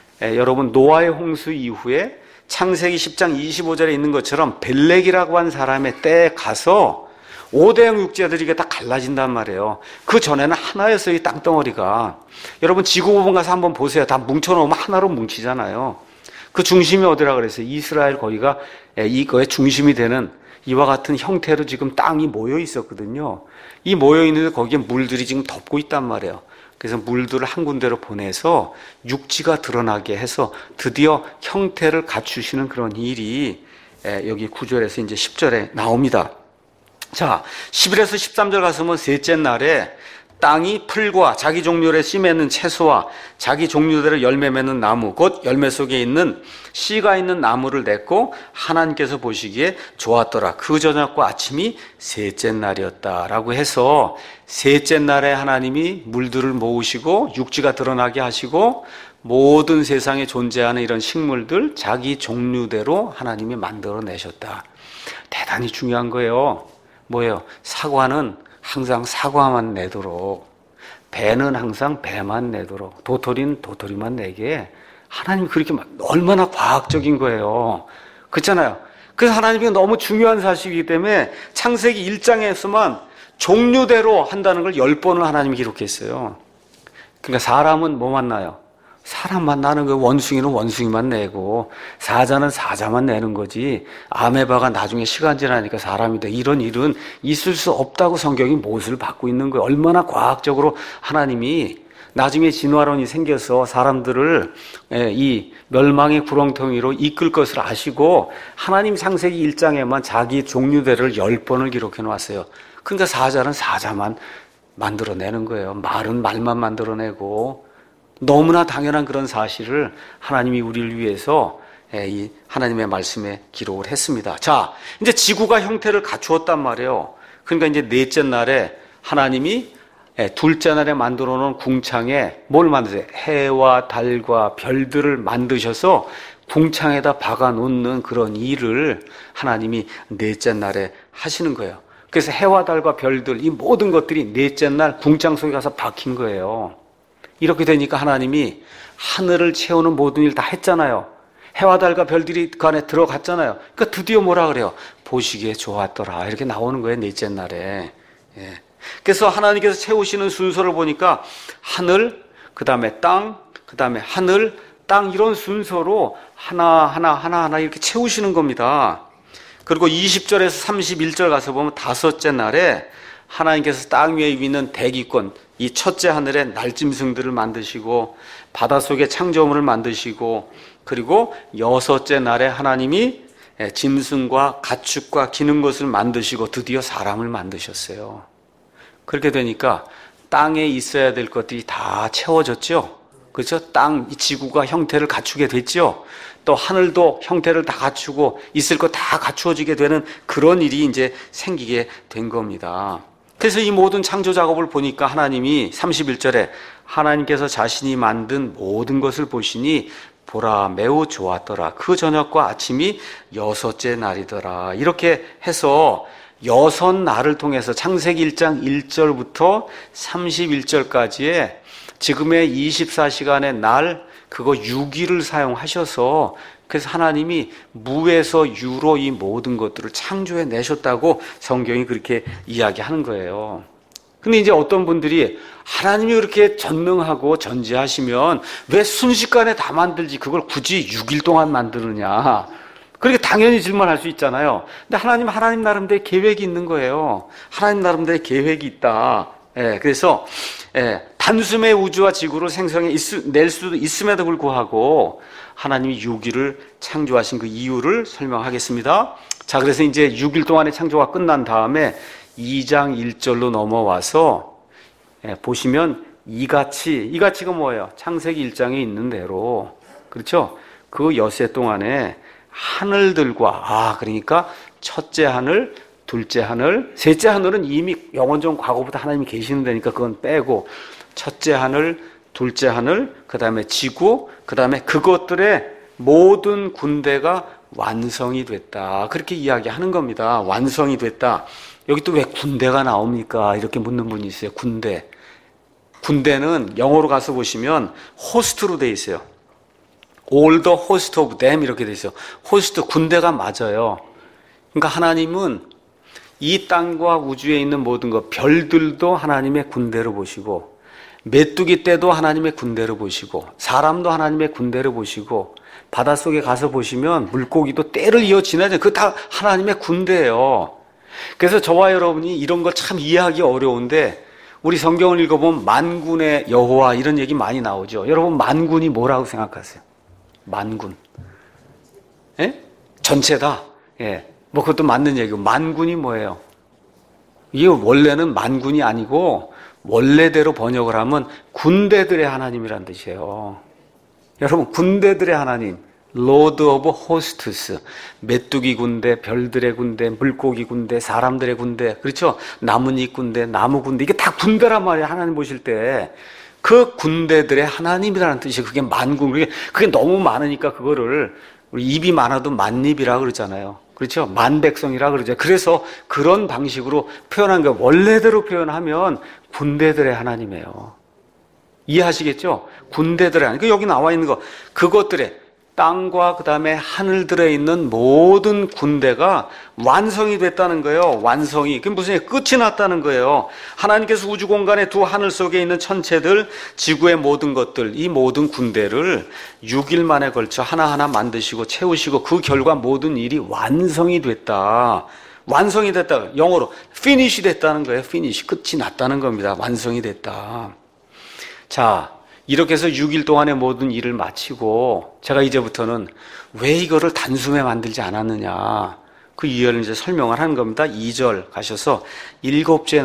여러분 노아의 홍수 이후에 창세기 10장 25절에 있는 것처럼 벨렉이라고 한 사람의 때에 가서 5대형 육지들이 이게 다 갈라진단 말이에요. 그 전에는 하나였어요, 이 땅덩어리가. 여러분 지구 부분 가서 한번 보세요. 다 뭉쳐놓으면 하나로 뭉치잖아요. 그 중심이 어디라 그랬어요? 이스라엘 거기가 이거의 중심이 되는 이와 같은 형태로 지금 땅이 모여 있었거든요. 이 모여 있는데 거기에 물들이 지금 덮고 있단 말이에요. 그래서 물들을 한 군데로 보내서 육지가 드러나게 해서 드디어 형태를 갖추시는 그런 일이 여기 9절에서 이제 10절에 나옵니다. 자, 11에서 13절 가서면 셋째 날에 땅이 풀과 자기 종류의 씨 맺는 채소와 자기 종류대로 열매 맺는 나무, 곧 열매 속에 있는 씨가 있는 나무를 냈고 하나님께서 보시기에 좋았더라. 그 저녁과 아침이 셋째 날이었다라고 해서 셋째 날에 하나님이 물들을 모으시고 육지가 드러나게 하시고 모든 세상에 존재하는 이런 식물들 자기 종류대로 하나님이 만들어내셨다. 대단히 중요한 거예요. 뭐예요? 사과는 항상 사과만 내도록, 배는 항상 배만 내도록, 도토리는 도토리만 내게, 하나님이 그렇게 얼마나 과학적인 거예요. 그렇잖아요. 그래서 하나님이 너무 중요한 사실이기 때문에 창세기 1장에서만 종류대로 한다는 걸 10번을 하나님이 기록했어요. 그러니까 사람은 뭐 만나요? 사람만 나는 거, 원숭이는 원숭이만 내고 사자는 사자만 내는 거지 아메바가 나중에 시간 지나니까 사람이 돼, 이런 일은 있을 수 없다고 성경이 못을 받고 있는 거예요. 얼마나 과학적으로 하나님이 나중에 진화론이 생겨서 사람들을 이 멸망의 구렁텅이로 이끌 것을 아시고 하나님 창세기 1장에만 자기 종류대를 10번을 기록해 놓았어요. 그러니까 사자는 사자만 만들어내는 거예요. 말은 말만 만들어내고, 너무나 당연한 그런 사실을 하나님이 우리를 위해서 이 하나님의 말씀에 기록을 했습니다. 자, 이제 지구가 형태를 갖추었단 말이에요. 그러니까 이제 넷째 날에 하나님이 둘째 날에 만들어 놓은 궁창에 뭘 만드세요? 해와 달과 별들을 만드셔서 궁창에다 박아 놓는 그런 일을 하나님이 넷째 날에 하시는 거예요. 그래서 해와 달과 별들, 이 모든 것들이 넷째 날 궁창 속에 가서 박힌 거예요. 이렇게 되니까 하나님이 하늘을 채우는 모든 일 다 했잖아요. 해와 달과 별들이 그 안에 들어갔잖아요. 그러니까 드디어 뭐라 그래요? 보시기에 좋았더라. 이렇게 나오는 거예요, 넷째 날에. 그래서 하나님께서 채우시는 순서를 보니까 하늘, 그 다음에 땅, 그 다음에 하늘, 땅, 이런 순서로 하나하나 이렇게 채우시는 겁니다. 그리고 20절에서 31절 가서 보면 다섯째 날에 하나님께서 땅 위에 있는 대기권, 이 첫째 하늘에 날짐승들을 만드시고 바닷속에 창조물을 만드시고, 그리고 여섯째 날에 하나님이 짐승과 가축과 기는 것을 만드시고 드디어 사람을 만드셨어요. 그렇게 되니까 땅에 있어야 될 것들이 다 채워졌죠. 그렇죠? 땅, 이 지구가 형태를 갖추게 됐죠. 또 하늘도 형태를 다 갖추고 있을 것 다 갖추어지게 되는 그런 일이 이제 생기게 된 겁니다. 그래서 이 모든 창조 작업을 보니까 하나님이 31절에 하나님께서 자신이 만든 모든 것을 보시니 보라 매우 좋았더라. 그 저녁과 아침이 여섯째 날이더라. 이렇게 해서 날을 통해서 창세기 1장 1절부터 31절까지의 지금의 24시간의 날, 그거 6일을 사용하셔서 그래서 하나님이 무에서 유로 이 모든 것들을 창조해 내셨다고 성경이 그렇게 이야기하는 거예요. 근데 이제 어떤 분들이 하나님이 그렇게 전능하고 전지하시면 왜 순식간에 다 만들지 그걸 굳이 6일 동안 만드느냐, 그렇게 당연히 질문할 수 있잖아요. 근데 하나님 나름대로 계획이 있는 거예요. 하나님 나름대로 계획이 있다. 그래서 단숨에 우주와 지구를 생성해 낼 수도 있음에도 불구하고 하나님이 6일을 창조하신 그 이유를 설명하겠습니다. 자, 그래서 이제 6일 동안의 창조가 끝난 다음에 2장 1절로 넘어와서 보시면 이같이가 뭐예요? 창세기 1장에 있는 대로, 그렇죠? 그 엿새 동안에 하늘들과, 그러니까 첫째 하늘, 둘째 하늘, 셋째 하늘은 이미 영원전 과거부터 하나님이 계시는 데니까 그건 빼고, 첫째 하늘, 둘째 하늘, 그 다음에 지구, 그 다음에 그것들의 모든 군대가 완성이 됐다. 그렇게 이야기하는 겁니다. 완성이 됐다. 여기 또 왜 군대가 나옵니까? 이렇게 묻는 분이 있어요. 군대는 영어로 가서 보시면 호스트로 돼 있어요. All the host of them 이렇게 돼 있어요. 호스트, 군대가 맞아요. 그러니까 하나님은 이 땅과 우주에 있는 모든 것, 별들도 하나님의 군대로 보시고, 메뚜기 떼도 하나님의 군대로 보시고, 사람도 하나님의 군대로 보시고, 바닷속에 가서 보시면 물고기도 떼를 이어 지나죠. 그거 다 하나님의 군대예요. 그래서 저와 여러분이 이런 거 참 이해하기 어려운데, 우리 성경을 읽어보면 만군의 여호와 이런 얘기 많이 나오죠. 여러분, 만군이 뭐라고 생각하세요? 만군. 전체다. 뭐 그것도 맞는 얘기고, 만군이 뭐예요? 이게 원래는 만군이 아니고 원래대로 번역을 하면 군대들의 하나님이란 뜻이에요. 여러분, 군대들의 하나님, Lord of Hosts, 메뚜기 군대, 별들의 군대, 물고기 군대, 사람들의 군대, 그렇죠? 나뭇잎 군대, 나무 군대, 이게 다 군대란 말이에요. 하나님 보실 때 그 군대들의 하나님이라는 뜻이, 그게 만군, 그게 너무 많으니까 그거를 우리 입이 많아도 만입이라 그러잖아요. 그렇죠? 만백성이라 그러죠. 그래서 그런 방식으로 표현한 거, 원래대로 표현하면 군대들의 하나님이에요. 이해하시겠죠? 군대들의 하나님. 여기 나와 있는 거, 그것들의 땅과 그 다음에 하늘들에 있는 모든 군대가 완성이 됐다는 거예요. 완성이. 그게 무슨 끝이 났다는 거예요. 하나님께서 우주 공간의 두 하늘 속에 있는 천체들, 지구의 모든 것들, 이 모든 군대를 6일 만에 걸쳐 하나하나 만드시고 채우시고, 그 결과 모든 일이 완성이 됐다. 완성이 됐다. 영어로 finish 됐다는 거예요. finish. 끝이 났다는 겁니다. 완성이 됐다. 자, 이렇게 해서 6일 동안의 모든 일을 마치고, 제가 이제부터는 왜 이거를 단숨에 만들지 않았느냐, 그 이유를 이제 설명을 하는 겁니다. 2절 가셔서 일곱째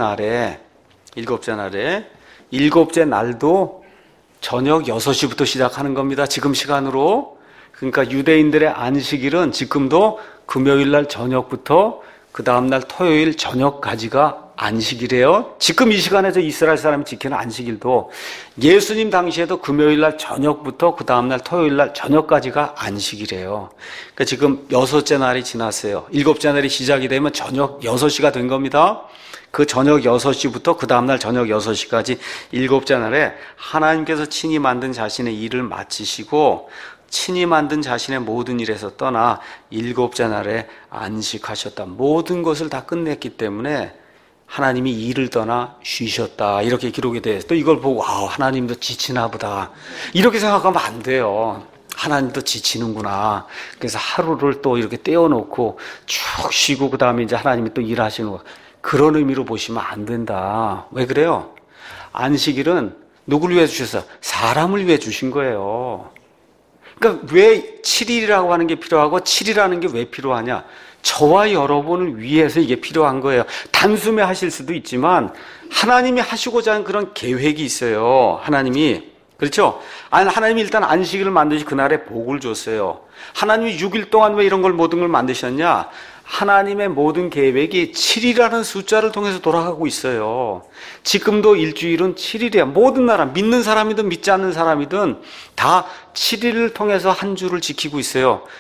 날도 저녁 6시부터 시작하는 겁니다. 지금 시간으로. 그러니까 유대인들의 안식일은 지금도 금요일 날 저녁부터 그 다음날 토요일 저녁까지가 안식일이에요. 지금 이 시간에서 이스라엘 사람이 지키는 안식일도 예수님 당시에도 금요일 날 저녁부터 그 다음날 토요일 날 저녁까지가 안식일이에요. 그러니까 지금 6째 날이 지났어요. 7째 날이 시작이 되면 저녁 6시가 된 겁니다. 그 저녁 6시부터 그 다음날 저녁 6시까지 7째 날에 하나님께서 친히 만든 자신의 일을 마치시고, 친히 만든 자신의 모든 일에서 떠나 7째 날에 안식하셨다. 모든 것을 다 끝냈기 때문에 하나님이 일을 떠나 쉬셨다. 이렇게 기록이 돼요. 또 이걸 보고 하나님도 지치나 보다. 이렇게 생각하면 안 돼요. 하나님도 지치는구나. 그래서 하루를 또 이렇게 떼어놓고 쭉 쉬고 그 다음에 이제 하나님이 또 일하시는 거. 그런 의미로 보시면 안 된다. 왜 그래요? 안식일은 누구를 위해 주셨어요? 사람을 위해 주신 거예요. 그러니까 왜 7일이라고 하는 게 필요하고 7이라는 게 왜 필요하냐? 저와 여러분을 위해서 이게 필요한 거예요. 단숨에 하실 수도 있지만 하나님이 하시고자 하는 그런 계획이 있어요. 하나님이. 그렇죠? 하나님이 일단 안식일을 만드시 그날에 복을 줬어요. 하나님이 6일 동안 왜 이런 걸 모든 걸 만드셨냐? 하나님의 모든 계획이 7이라는 숫자를 통해서 돌아가고 있어요. 지금도 일주일은 7일이야. 모든 나라, 믿는 사람이든 믿지 않는 사람이든 다 7일을 통해서 한 주를 지키고 있어요.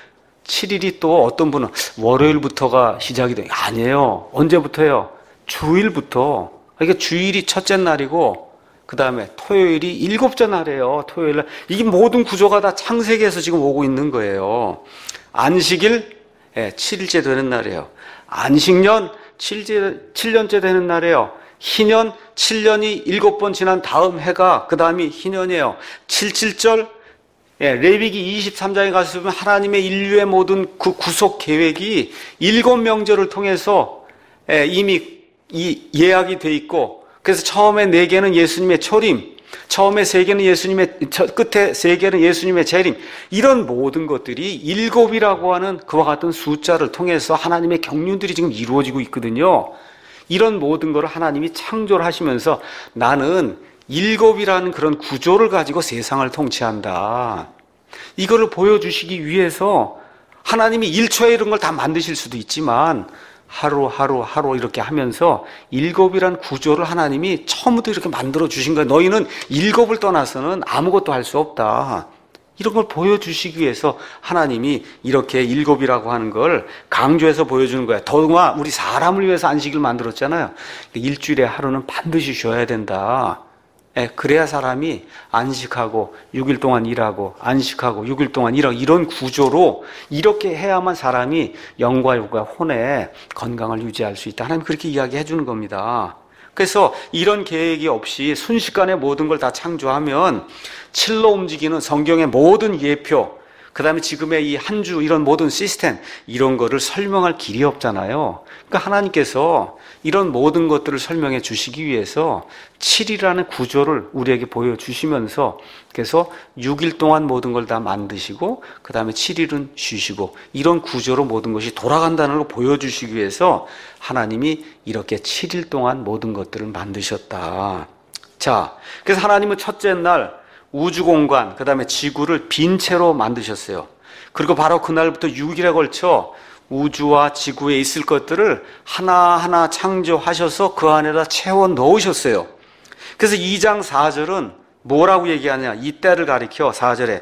7일이 또 어떤 분은 월요일부터가 시작이 돼요. 아니에요. 언제부터요? 주일부터. 그러니까 주일이 첫째 날이고 그 다음에 토요일이 일곱째 날이에요. 토요일 날. 이게 모든 구조가 다 창세기에서 지금 오고 있는 거예요. 안식일 7일째 되는 날이에요. 안식년 7년째 되는 날이에요. 희년 7년이 7번 지난 다음 해가 그 다음이 희년이에요. 7.7절 레위기 23장에 가서 보면 하나님의 인류의 모든 그 구속 계획이 7명절을 통해서 이미 예약이 돼 있고, 그래서 처음에 4개는 예수님의 초림, 처음에 3개는 예수님의, 끝에 3개는 예수님의 재림, 이런 모든 것들이 7이라고 하는 그와 같은 숫자를 통해서 하나님의 경륜들이 지금 이루어지고 있거든요. 이런 모든 것을 하나님이 창조를 하시면서 나는 7이라는 그런 구조를 가지고 세상을 통치한다. 이거를 보여주시기 위해서 하나님이 1초에 이런 걸 다 만드실 수도 있지만 하루 이렇게 하면서 7이라는 구조를 하나님이 처음부터 이렇게 만들어 주신 거예요. 너희는 7을 떠나서는 아무것도 할 수 없다. 이런 걸 보여주시기 위해서 하나님이 이렇게 7이라고 하는 걸 강조해서 보여주는 거야. 더구나 우리 사람을 위해서 안식일 만들었잖아요. 일주일에 하루는 반드시 쉬어야 된다. 그래야 사람이 안식하고 6일 동안 일하고 안식하고 6일 동안 일하고 이런 구조로 이렇게 해야만 사람이 영과 육과 혼의 건강을 유지할 수 있다. 하나님 그렇게 이야기해 주는 겁니다. 그래서 이런 계획이 없이 순식간에 모든 걸 다 창조하면 7로 움직이는 성경의 모든 예표, 그 다음에 지금의 이 한 주 이런 모든 시스템, 이런 거를 설명할 길이 없잖아요. 그러니까 하나님께서 이런 모든 것들을 설명해 주시기 위해서 7이라는 구조를 우리에게 보여주시면서 그래서 6일 동안 모든 걸 다 만드시고 그 다음에 7일은 쉬시고 이런 구조로 모든 것이 돌아간다는 걸 보여주시기 위해서 하나님이 이렇게 7일 동안 모든 것들을 만드셨다. 자, 그래서 하나님은 첫째 날 우주공간, 그 다음에 지구를 빈 채로 만드셨어요. 그리고 바로 그날부터 6일에 걸쳐 우주와 지구에 있을 것들을 하나하나 창조하셔서 그 안에다 채워 넣으셨어요. 그래서 2장 4절은 뭐라고 얘기하냐? 이 때를 가리켜 4절에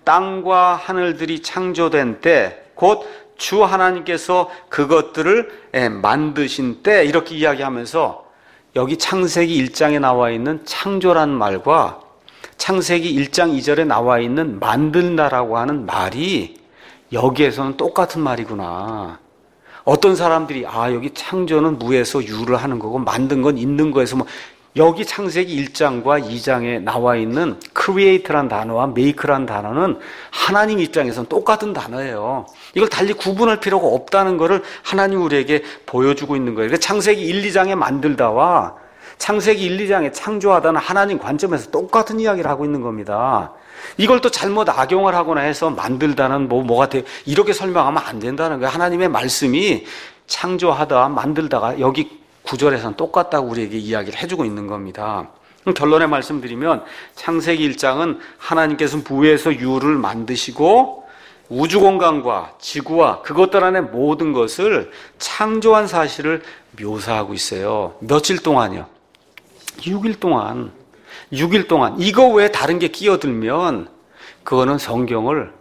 땅과 하늘들이 창조된 때, 곧 주 하나님께서 그것들을 만드신 때, 이렇게 이야기하면서 여기 창세기 1장에 나와 있는 창조란 말과 창세기 1장 2절에 나와 있는 만든다라고 하는 말이 여기에서는 똑같은 말이구나. 어떤 사람들이 여기 창조는 무에서 유를 하는 거고 만든 건 있는 거에서 여기 창세기 1장과 2장에 나와 있는 create란 단어와 make란 단어는 하나님 입장에서는 똑같은 단어예요. 이걸 달리 구분할 필요가 없다는 것을 하나님 우리에게 보여주고 있는 거예요. 그러니까 창세기 1, 2장에 만들다와 창세기 1, 2장에 창조하다는 하나님 관점에서 똑같은 이야기를 하고 있는 겁니다. 이걸 또 잘못 악용을 하거나 해서 만들다는 뭐가 돼 이렇게 설명하면 안 된다는 거예요. 하나님의 말씀이 창조하다 만들다가 여기 구절에서는 똑같다고 우리에게 이야기를 해주고 있는 겁니다. 그럼 결론에 말씀드리면 창세기 1장은 하나님께서 무에서 유를 만드시고 우주공간과 지구와 그것들 안에 모든 것을 창조한 사실을 묘사하고 있어요. 며칠 동안이요? 6일 동안. 6일 동안. 이거 외에 다른 게 끼어들면 그거는 성경을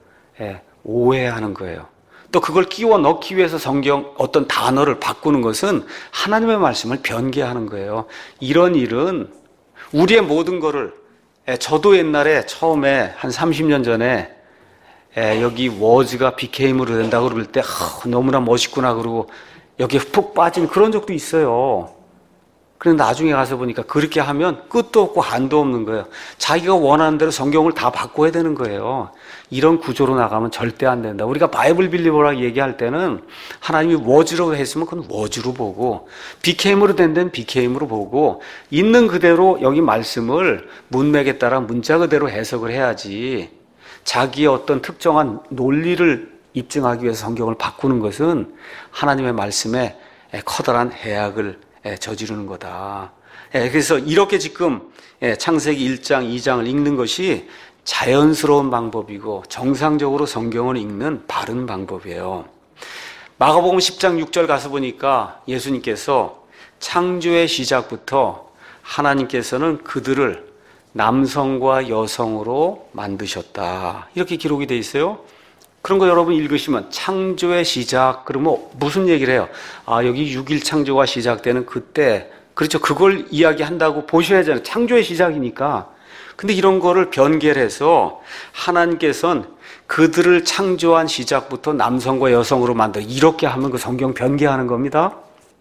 오해하는 거예요. 또 그걸 끼워 넣기 위해서 성경 어떤 단어를 바꾸는 것은 하나님의 말씀을 변개하는 거예요. 이런 일은 우리의 모든 거를 저도 옛날에 처음에 한 30년 전에 여기 워즈가 BKM으로 된다고 그럴 때 너무나 멋있구나 그러고 여기에 푹 빠진 그런 적도 있어요. 그런데 나중에 가서 보니까 그렇게 하면 끝도 없고 한도 없는 거예요. 자기가 원하는 대로 성경을 다 바꿔야 되는 거예요. 이런 구조로 나가면 절대 안 된다. 우리가 바이블 빌리버라고 얘기할 때는 하나님이 워즈로 했으면 그건 워즈로 보고 BKM으로 된 데는 BKM으로 보고 있는 그대로 여기 말씀을 문맥에 따라 문자 그대로 해석을 해야지 자기의 어떤 특정한 논리를 입증하기 위해서 성경을 바꾸는 것은 하나님의 말씀에 커다란 해악을 저지르는 거다. 그래서 이렇게 지금 창세기 1장, 2장을 읽는 것이 자연스러운 방법이고 정상적으로 성경을 읽는 바른 방법이에요. 마가복음 10장 6절 가서 보니까 예수님께서 창조의 시작부터 하나님께서는 그들을 남성과 여성으로 만드셨다. 이렇게 기록이 돼 있어요. 그런 거 여러분 읽으시면 창조의 시작, 그러면 무슨 얘기를 해요? 아, 여기 6일 창조가 시작되는 그때, 그렇죠. 그걸 이야기한다고 보셔야 하잖아요. 창조의 시작이니까. 근데 이런 거를 변개해서 하나님께서는 그들을 창조한 시작부터 남성과 여성으로 만들어, 이렇게 하면 그 성경 변개하는 겁니다.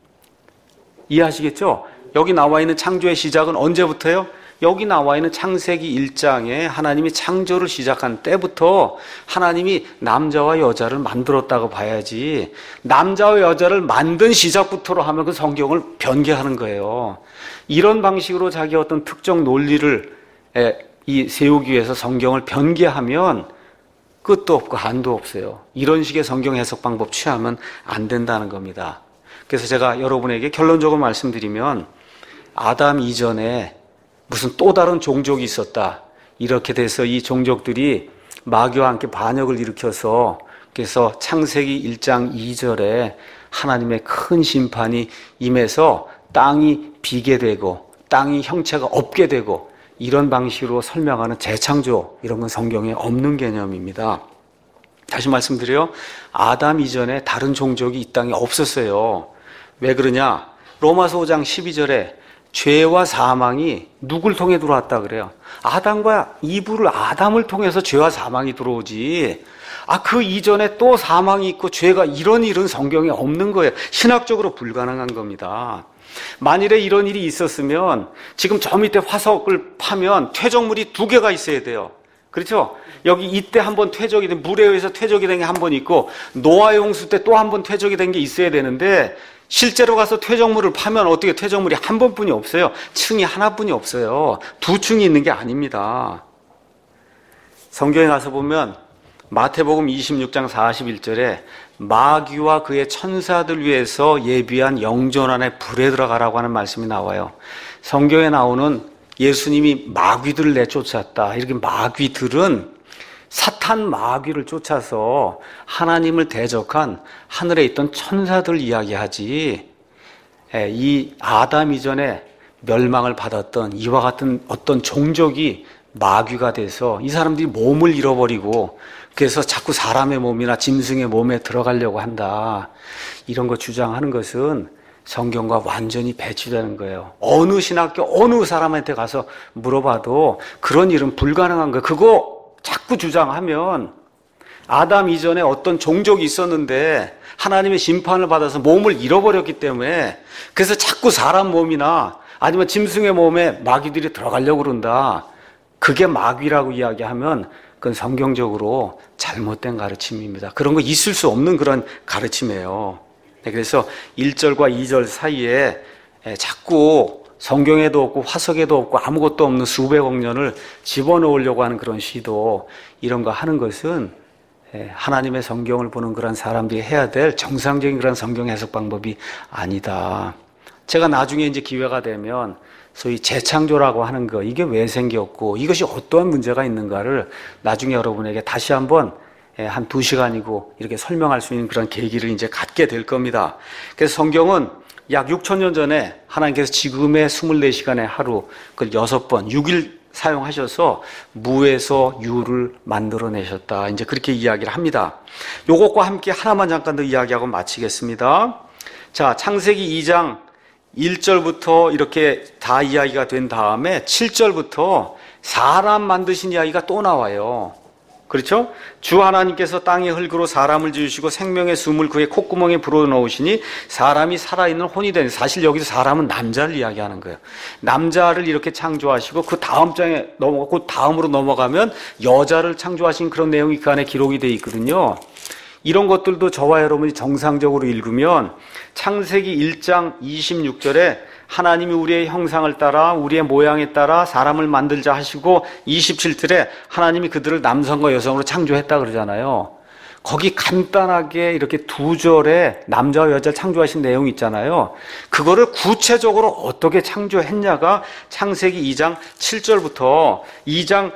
이해하시겠죠? 여기 나와 있는 창조의 시작은 언제부터요? 여기 나와 있는 창세기 1장에 하나님이 창조를 시작한 때부터 하나님이 남자와 여자를 만들었다고 봐야지, 남자와 여자를 만든 시작부터로 하면 그 성경을 변개하는 거예요. 이런 방식으로 자기 어떤 특정 논리를 세우기 위해서 성경을 변개하면 끝도 없고 한도 없어요. 이런 식의 성경 해석 방법 취하면 안 된다는 겁니다. 그래서 제가 여러분에게 결론적으로 말씀드리면, 아담 이전에 무슨 또 다른 종족이 있었다, 이렇게 돼서 이 종족들이 마귀와 함께 반역을 일으켜서, 그래서 창세기 1장 2절에 하나님의 큰 심판이 임해서 땅이 비게 되고 땅이 형체가 없게 되고, 이런 방식으로 설명하는 재창조, 이런 건 성경에 없는 개념입니다. 다시 말씀드려요. 아담 이전에 다른 종족이 이 땅에 없었어요. 왜 그러냐? 로마서 5장 12절에 죄와 사망이 누굴 통해 들어왔다 그래요? 아담과 이브를, 아담을 통해서 죄와 사망이 들어오지. 그 이전에 또 사망이 있고 죄가, 이런 일은 성경에 없는 거예요. 신학적으로 불가능한 겁니다. 만일에 이런 일이 있었으면 지금 저 밑에 화석을 파면 퇴적물이 2개가 있어야 돼요. 그렇죠? 여기 이때 한번 퇴적이 된, 물에 의해서 퇴적이 된 게 한 번 있고, 노아의 홍수 때 또 한 번 퇴적이 된 게 있어야 되는데, 실제로 가서 퇴적물을 파면 어떻게 퇴적물이 한 번뿐이 없어요. 층이 하나뿐이 없어요. 2층이 있는 게 아닙니다. 성경에 가서 보면 마태복음 26장 41절에 마귀와 그의 천사들 위해서 예비한 영전 안에 불에 들어가라고 하는 말씀이 나와요. 성경에 나오는 예수님이 마귀들을 내쫓았다, 이렇게 마귀들은 사탄 마귀를 쫓아서 하나님을 대적한 하늘에 있던 천사들을 이야기하지, 이 아담 이전에 멸망을 받았던 이와 같은 어떤 종족이 마귀가 돼서 이 사람들이 몸을 잃어버리고 그래서 자꾸 사람의 몸이나 짐승의 몸에 들어가려고 한다, 이런 거 주장하는 것은 성경과 완전히 배치되는 거예요. 어느 신학교 어느 사람한테 가서 물어봐도 그런 일은 불가능한 거예요. 그거 자꾸 주장하면 아담 이전에 어떤 종족이 있었는데 하나님의 심판을 받아서 몸을 잃어버렸기 때문에, 그래서 자꾸 사람 몸이나 아니면 짐승의 몸에 마귀들이 들어가려고 그런다, 그게 마귀라고 이야기하면 그건 성경적으로 잘못된 가르침입니다. 그런 거 있을 수 없는 그런 가르침이에요. 그래서 1절과 2절 사이에 자꾸 성경에도 없고 화석에도 없고 아무것도 없는 수백억 년을 집어넣으려고 하는 그런 시도, 이런 거 하는 것은 하나님의 성경을 보는 그런 사람들이 해야 될 정상적인 그런 성경 해석 방법이 아니다. 제가 나중에 이제 기회가 되면 소위 재창조라고 하는 거, 이게 왜 생겼고 이것이 어떠한 문제가 있는가를 나중에 여러분에게 다시 한번 한 2시간이고 이렇게 설명할 수 있는 그런 계기를 이제 갖게 될 겁니다. 그래서 성경은 약 6,000년 전에 하나님께서 지금의 24시간의 하루, 그걸 6번, 6일 사용하셔서 무에서 유를 만들어내셨다, 이제 그렇게 이야기를 합니다. 요것과 함께 하나만 잠깐 더 이야기하고 마치겠습니다. 자, 창세기 2장 1절부터 이렇게 다 이야기가 된 다음에 7절부터 사람 만드신 이야기가 또 나와요. 그렇죠? 주 하나님께서 땅의 흙으로 사람을 지으시고 생명의 숨을 그의 콧구멍에 불어넣으시니 사람이 살아있는 혼이 되는, 사실 여기서 사람은 남자를 이야기하는 거예요. 남자를 이렇게 창조하시고 그 다음 장에 넘어가고 다음으로 넘어가면 여자를 창조하신 그런 내용이 그 안에 기록이 되어 있거든요. 이런 것들도 저와 여러분이 정상적으로 읽으면 창세기 1장 26절에 하나님이 우리의 형상을 따라 우리의 모양에 따라 사람을 만들자 하시고 27절에 하나님이 그들을 남성과 여성으로 창조했다 그러잖아요. 거기 간단하게 이렇게 2절에 남자와 여자를 창조하신 내용이 있잖아요. 그거를 구체적으로 어떻게 창조했냐가 창세기 2장 7절부터 2장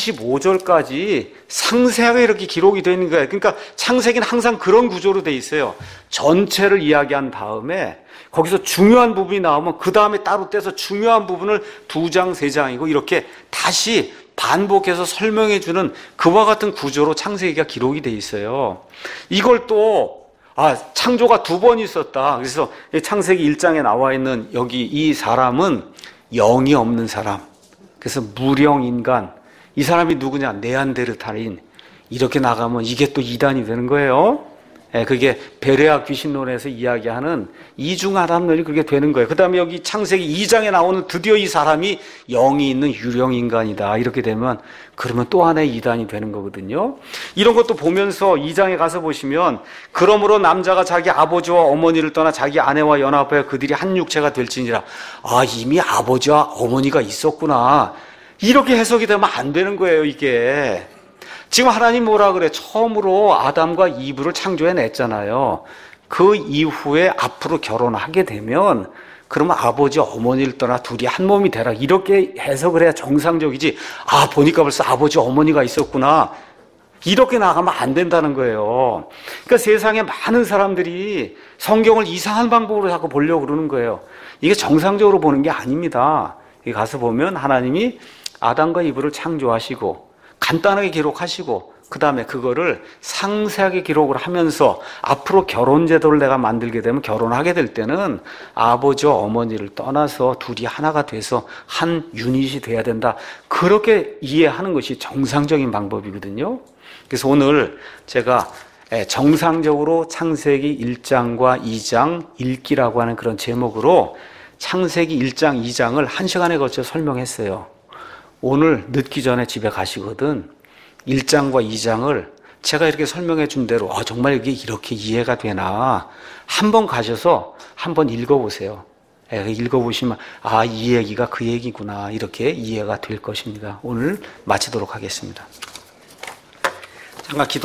25절까지 상세하게 이렇게 기록이 되어 있는 거예요. 그러니까 창세기는 항상 그런 구조로 되어 있어요. 전체를 이야기한 다음에 거기서 중요한 부분이 나오면 그 다음에 따로 떼서 중요한 부분을 2장, 3장이고 이렇게 다시 반복해서 설명해주는 그와 같은 구조로 창세기가 기록이 돼 있어요. 이걸 또 창조가 두 번 있었다. 그래서 창세기 1장에 나와 있는 여기 이 사람은 영이 없는 사람. 그래서 무령인간. 이 사람이 누구냐? 네안데르탈인. 이렇게 나가면 이게 또 이단이 되는 거예요. 그게 베레아 귀신론에서 이야기하는 이중아담론이 그게 되는 거예요. 그 다음에 여기 창세기 2장에 나오는 드디어 이 사람이 영이 있는 유령인간이다. 이렇게 되면 그러면 또 하나의 이단이 되는 거거든요. 이런 것도 보면서 2장에 가서 보시면 그러므로 남자가 자기 아버지와 어머니를 떠나 자기 아내와 연합하여 그들이 한 육체가 될지니라. 이미 아버지와 어머니가 있었구나. 이렇게 해석이 되면 안 되는 거예요, 이게. 지금 하나님 뭐라 그래? 처음으로 아담과 이브를 창조해냈잖아요. 그 이후에 앞으로 결혼하게 되면 그러면 아버지 어머니를 떠나 둘이 한 몸이 되라. 이렇게 해석을 해야 정상적이지. 보니까 벌써 아버지 어머니가 있었구나. 이렇게 나가면 안 된다는 거예요. 그러니까 세상에 많은 사람들이 성경을 이상한 방법으로 자꾸 보려고 그러는 거예요. 이게 정상적으로 보는 게 아닙니다. 여기 가서 보면 하나님이 아담과 이브를 창조하시고 간단하게 기록하시고 그 다음에 그거를 상세하게 기록을 하면서 앞으로 결혼 제도를 내가 만들게 되면 결혼하게 될 때는 아버지와 어머니를 떠나서 둘이 하나가 돼서 한 유닛이 돼야 된다. 그렇게 이해하는 것이 정상적인 방법이거든요. 그래서 오늘 제가 정상적으로 창세기 1장과 2장 읽기라고 하는 그런 제목으로 창세기 1장, 2장을 1시간에 걸쳐 설명했어요. 오늘 늦기 전에 집에 가시거든 1장과 2장을 제가 이렇게 설명해 준 대로 정말 이게 이렇게 이해가 되나 한번 가셔서 한번 읽어보세요. 읽어보시면 이 얘기가 그 얘기구나 이렇게 이해가 될 것입니다. 오늘 마치도록 하겠습니다. 잠깐 기도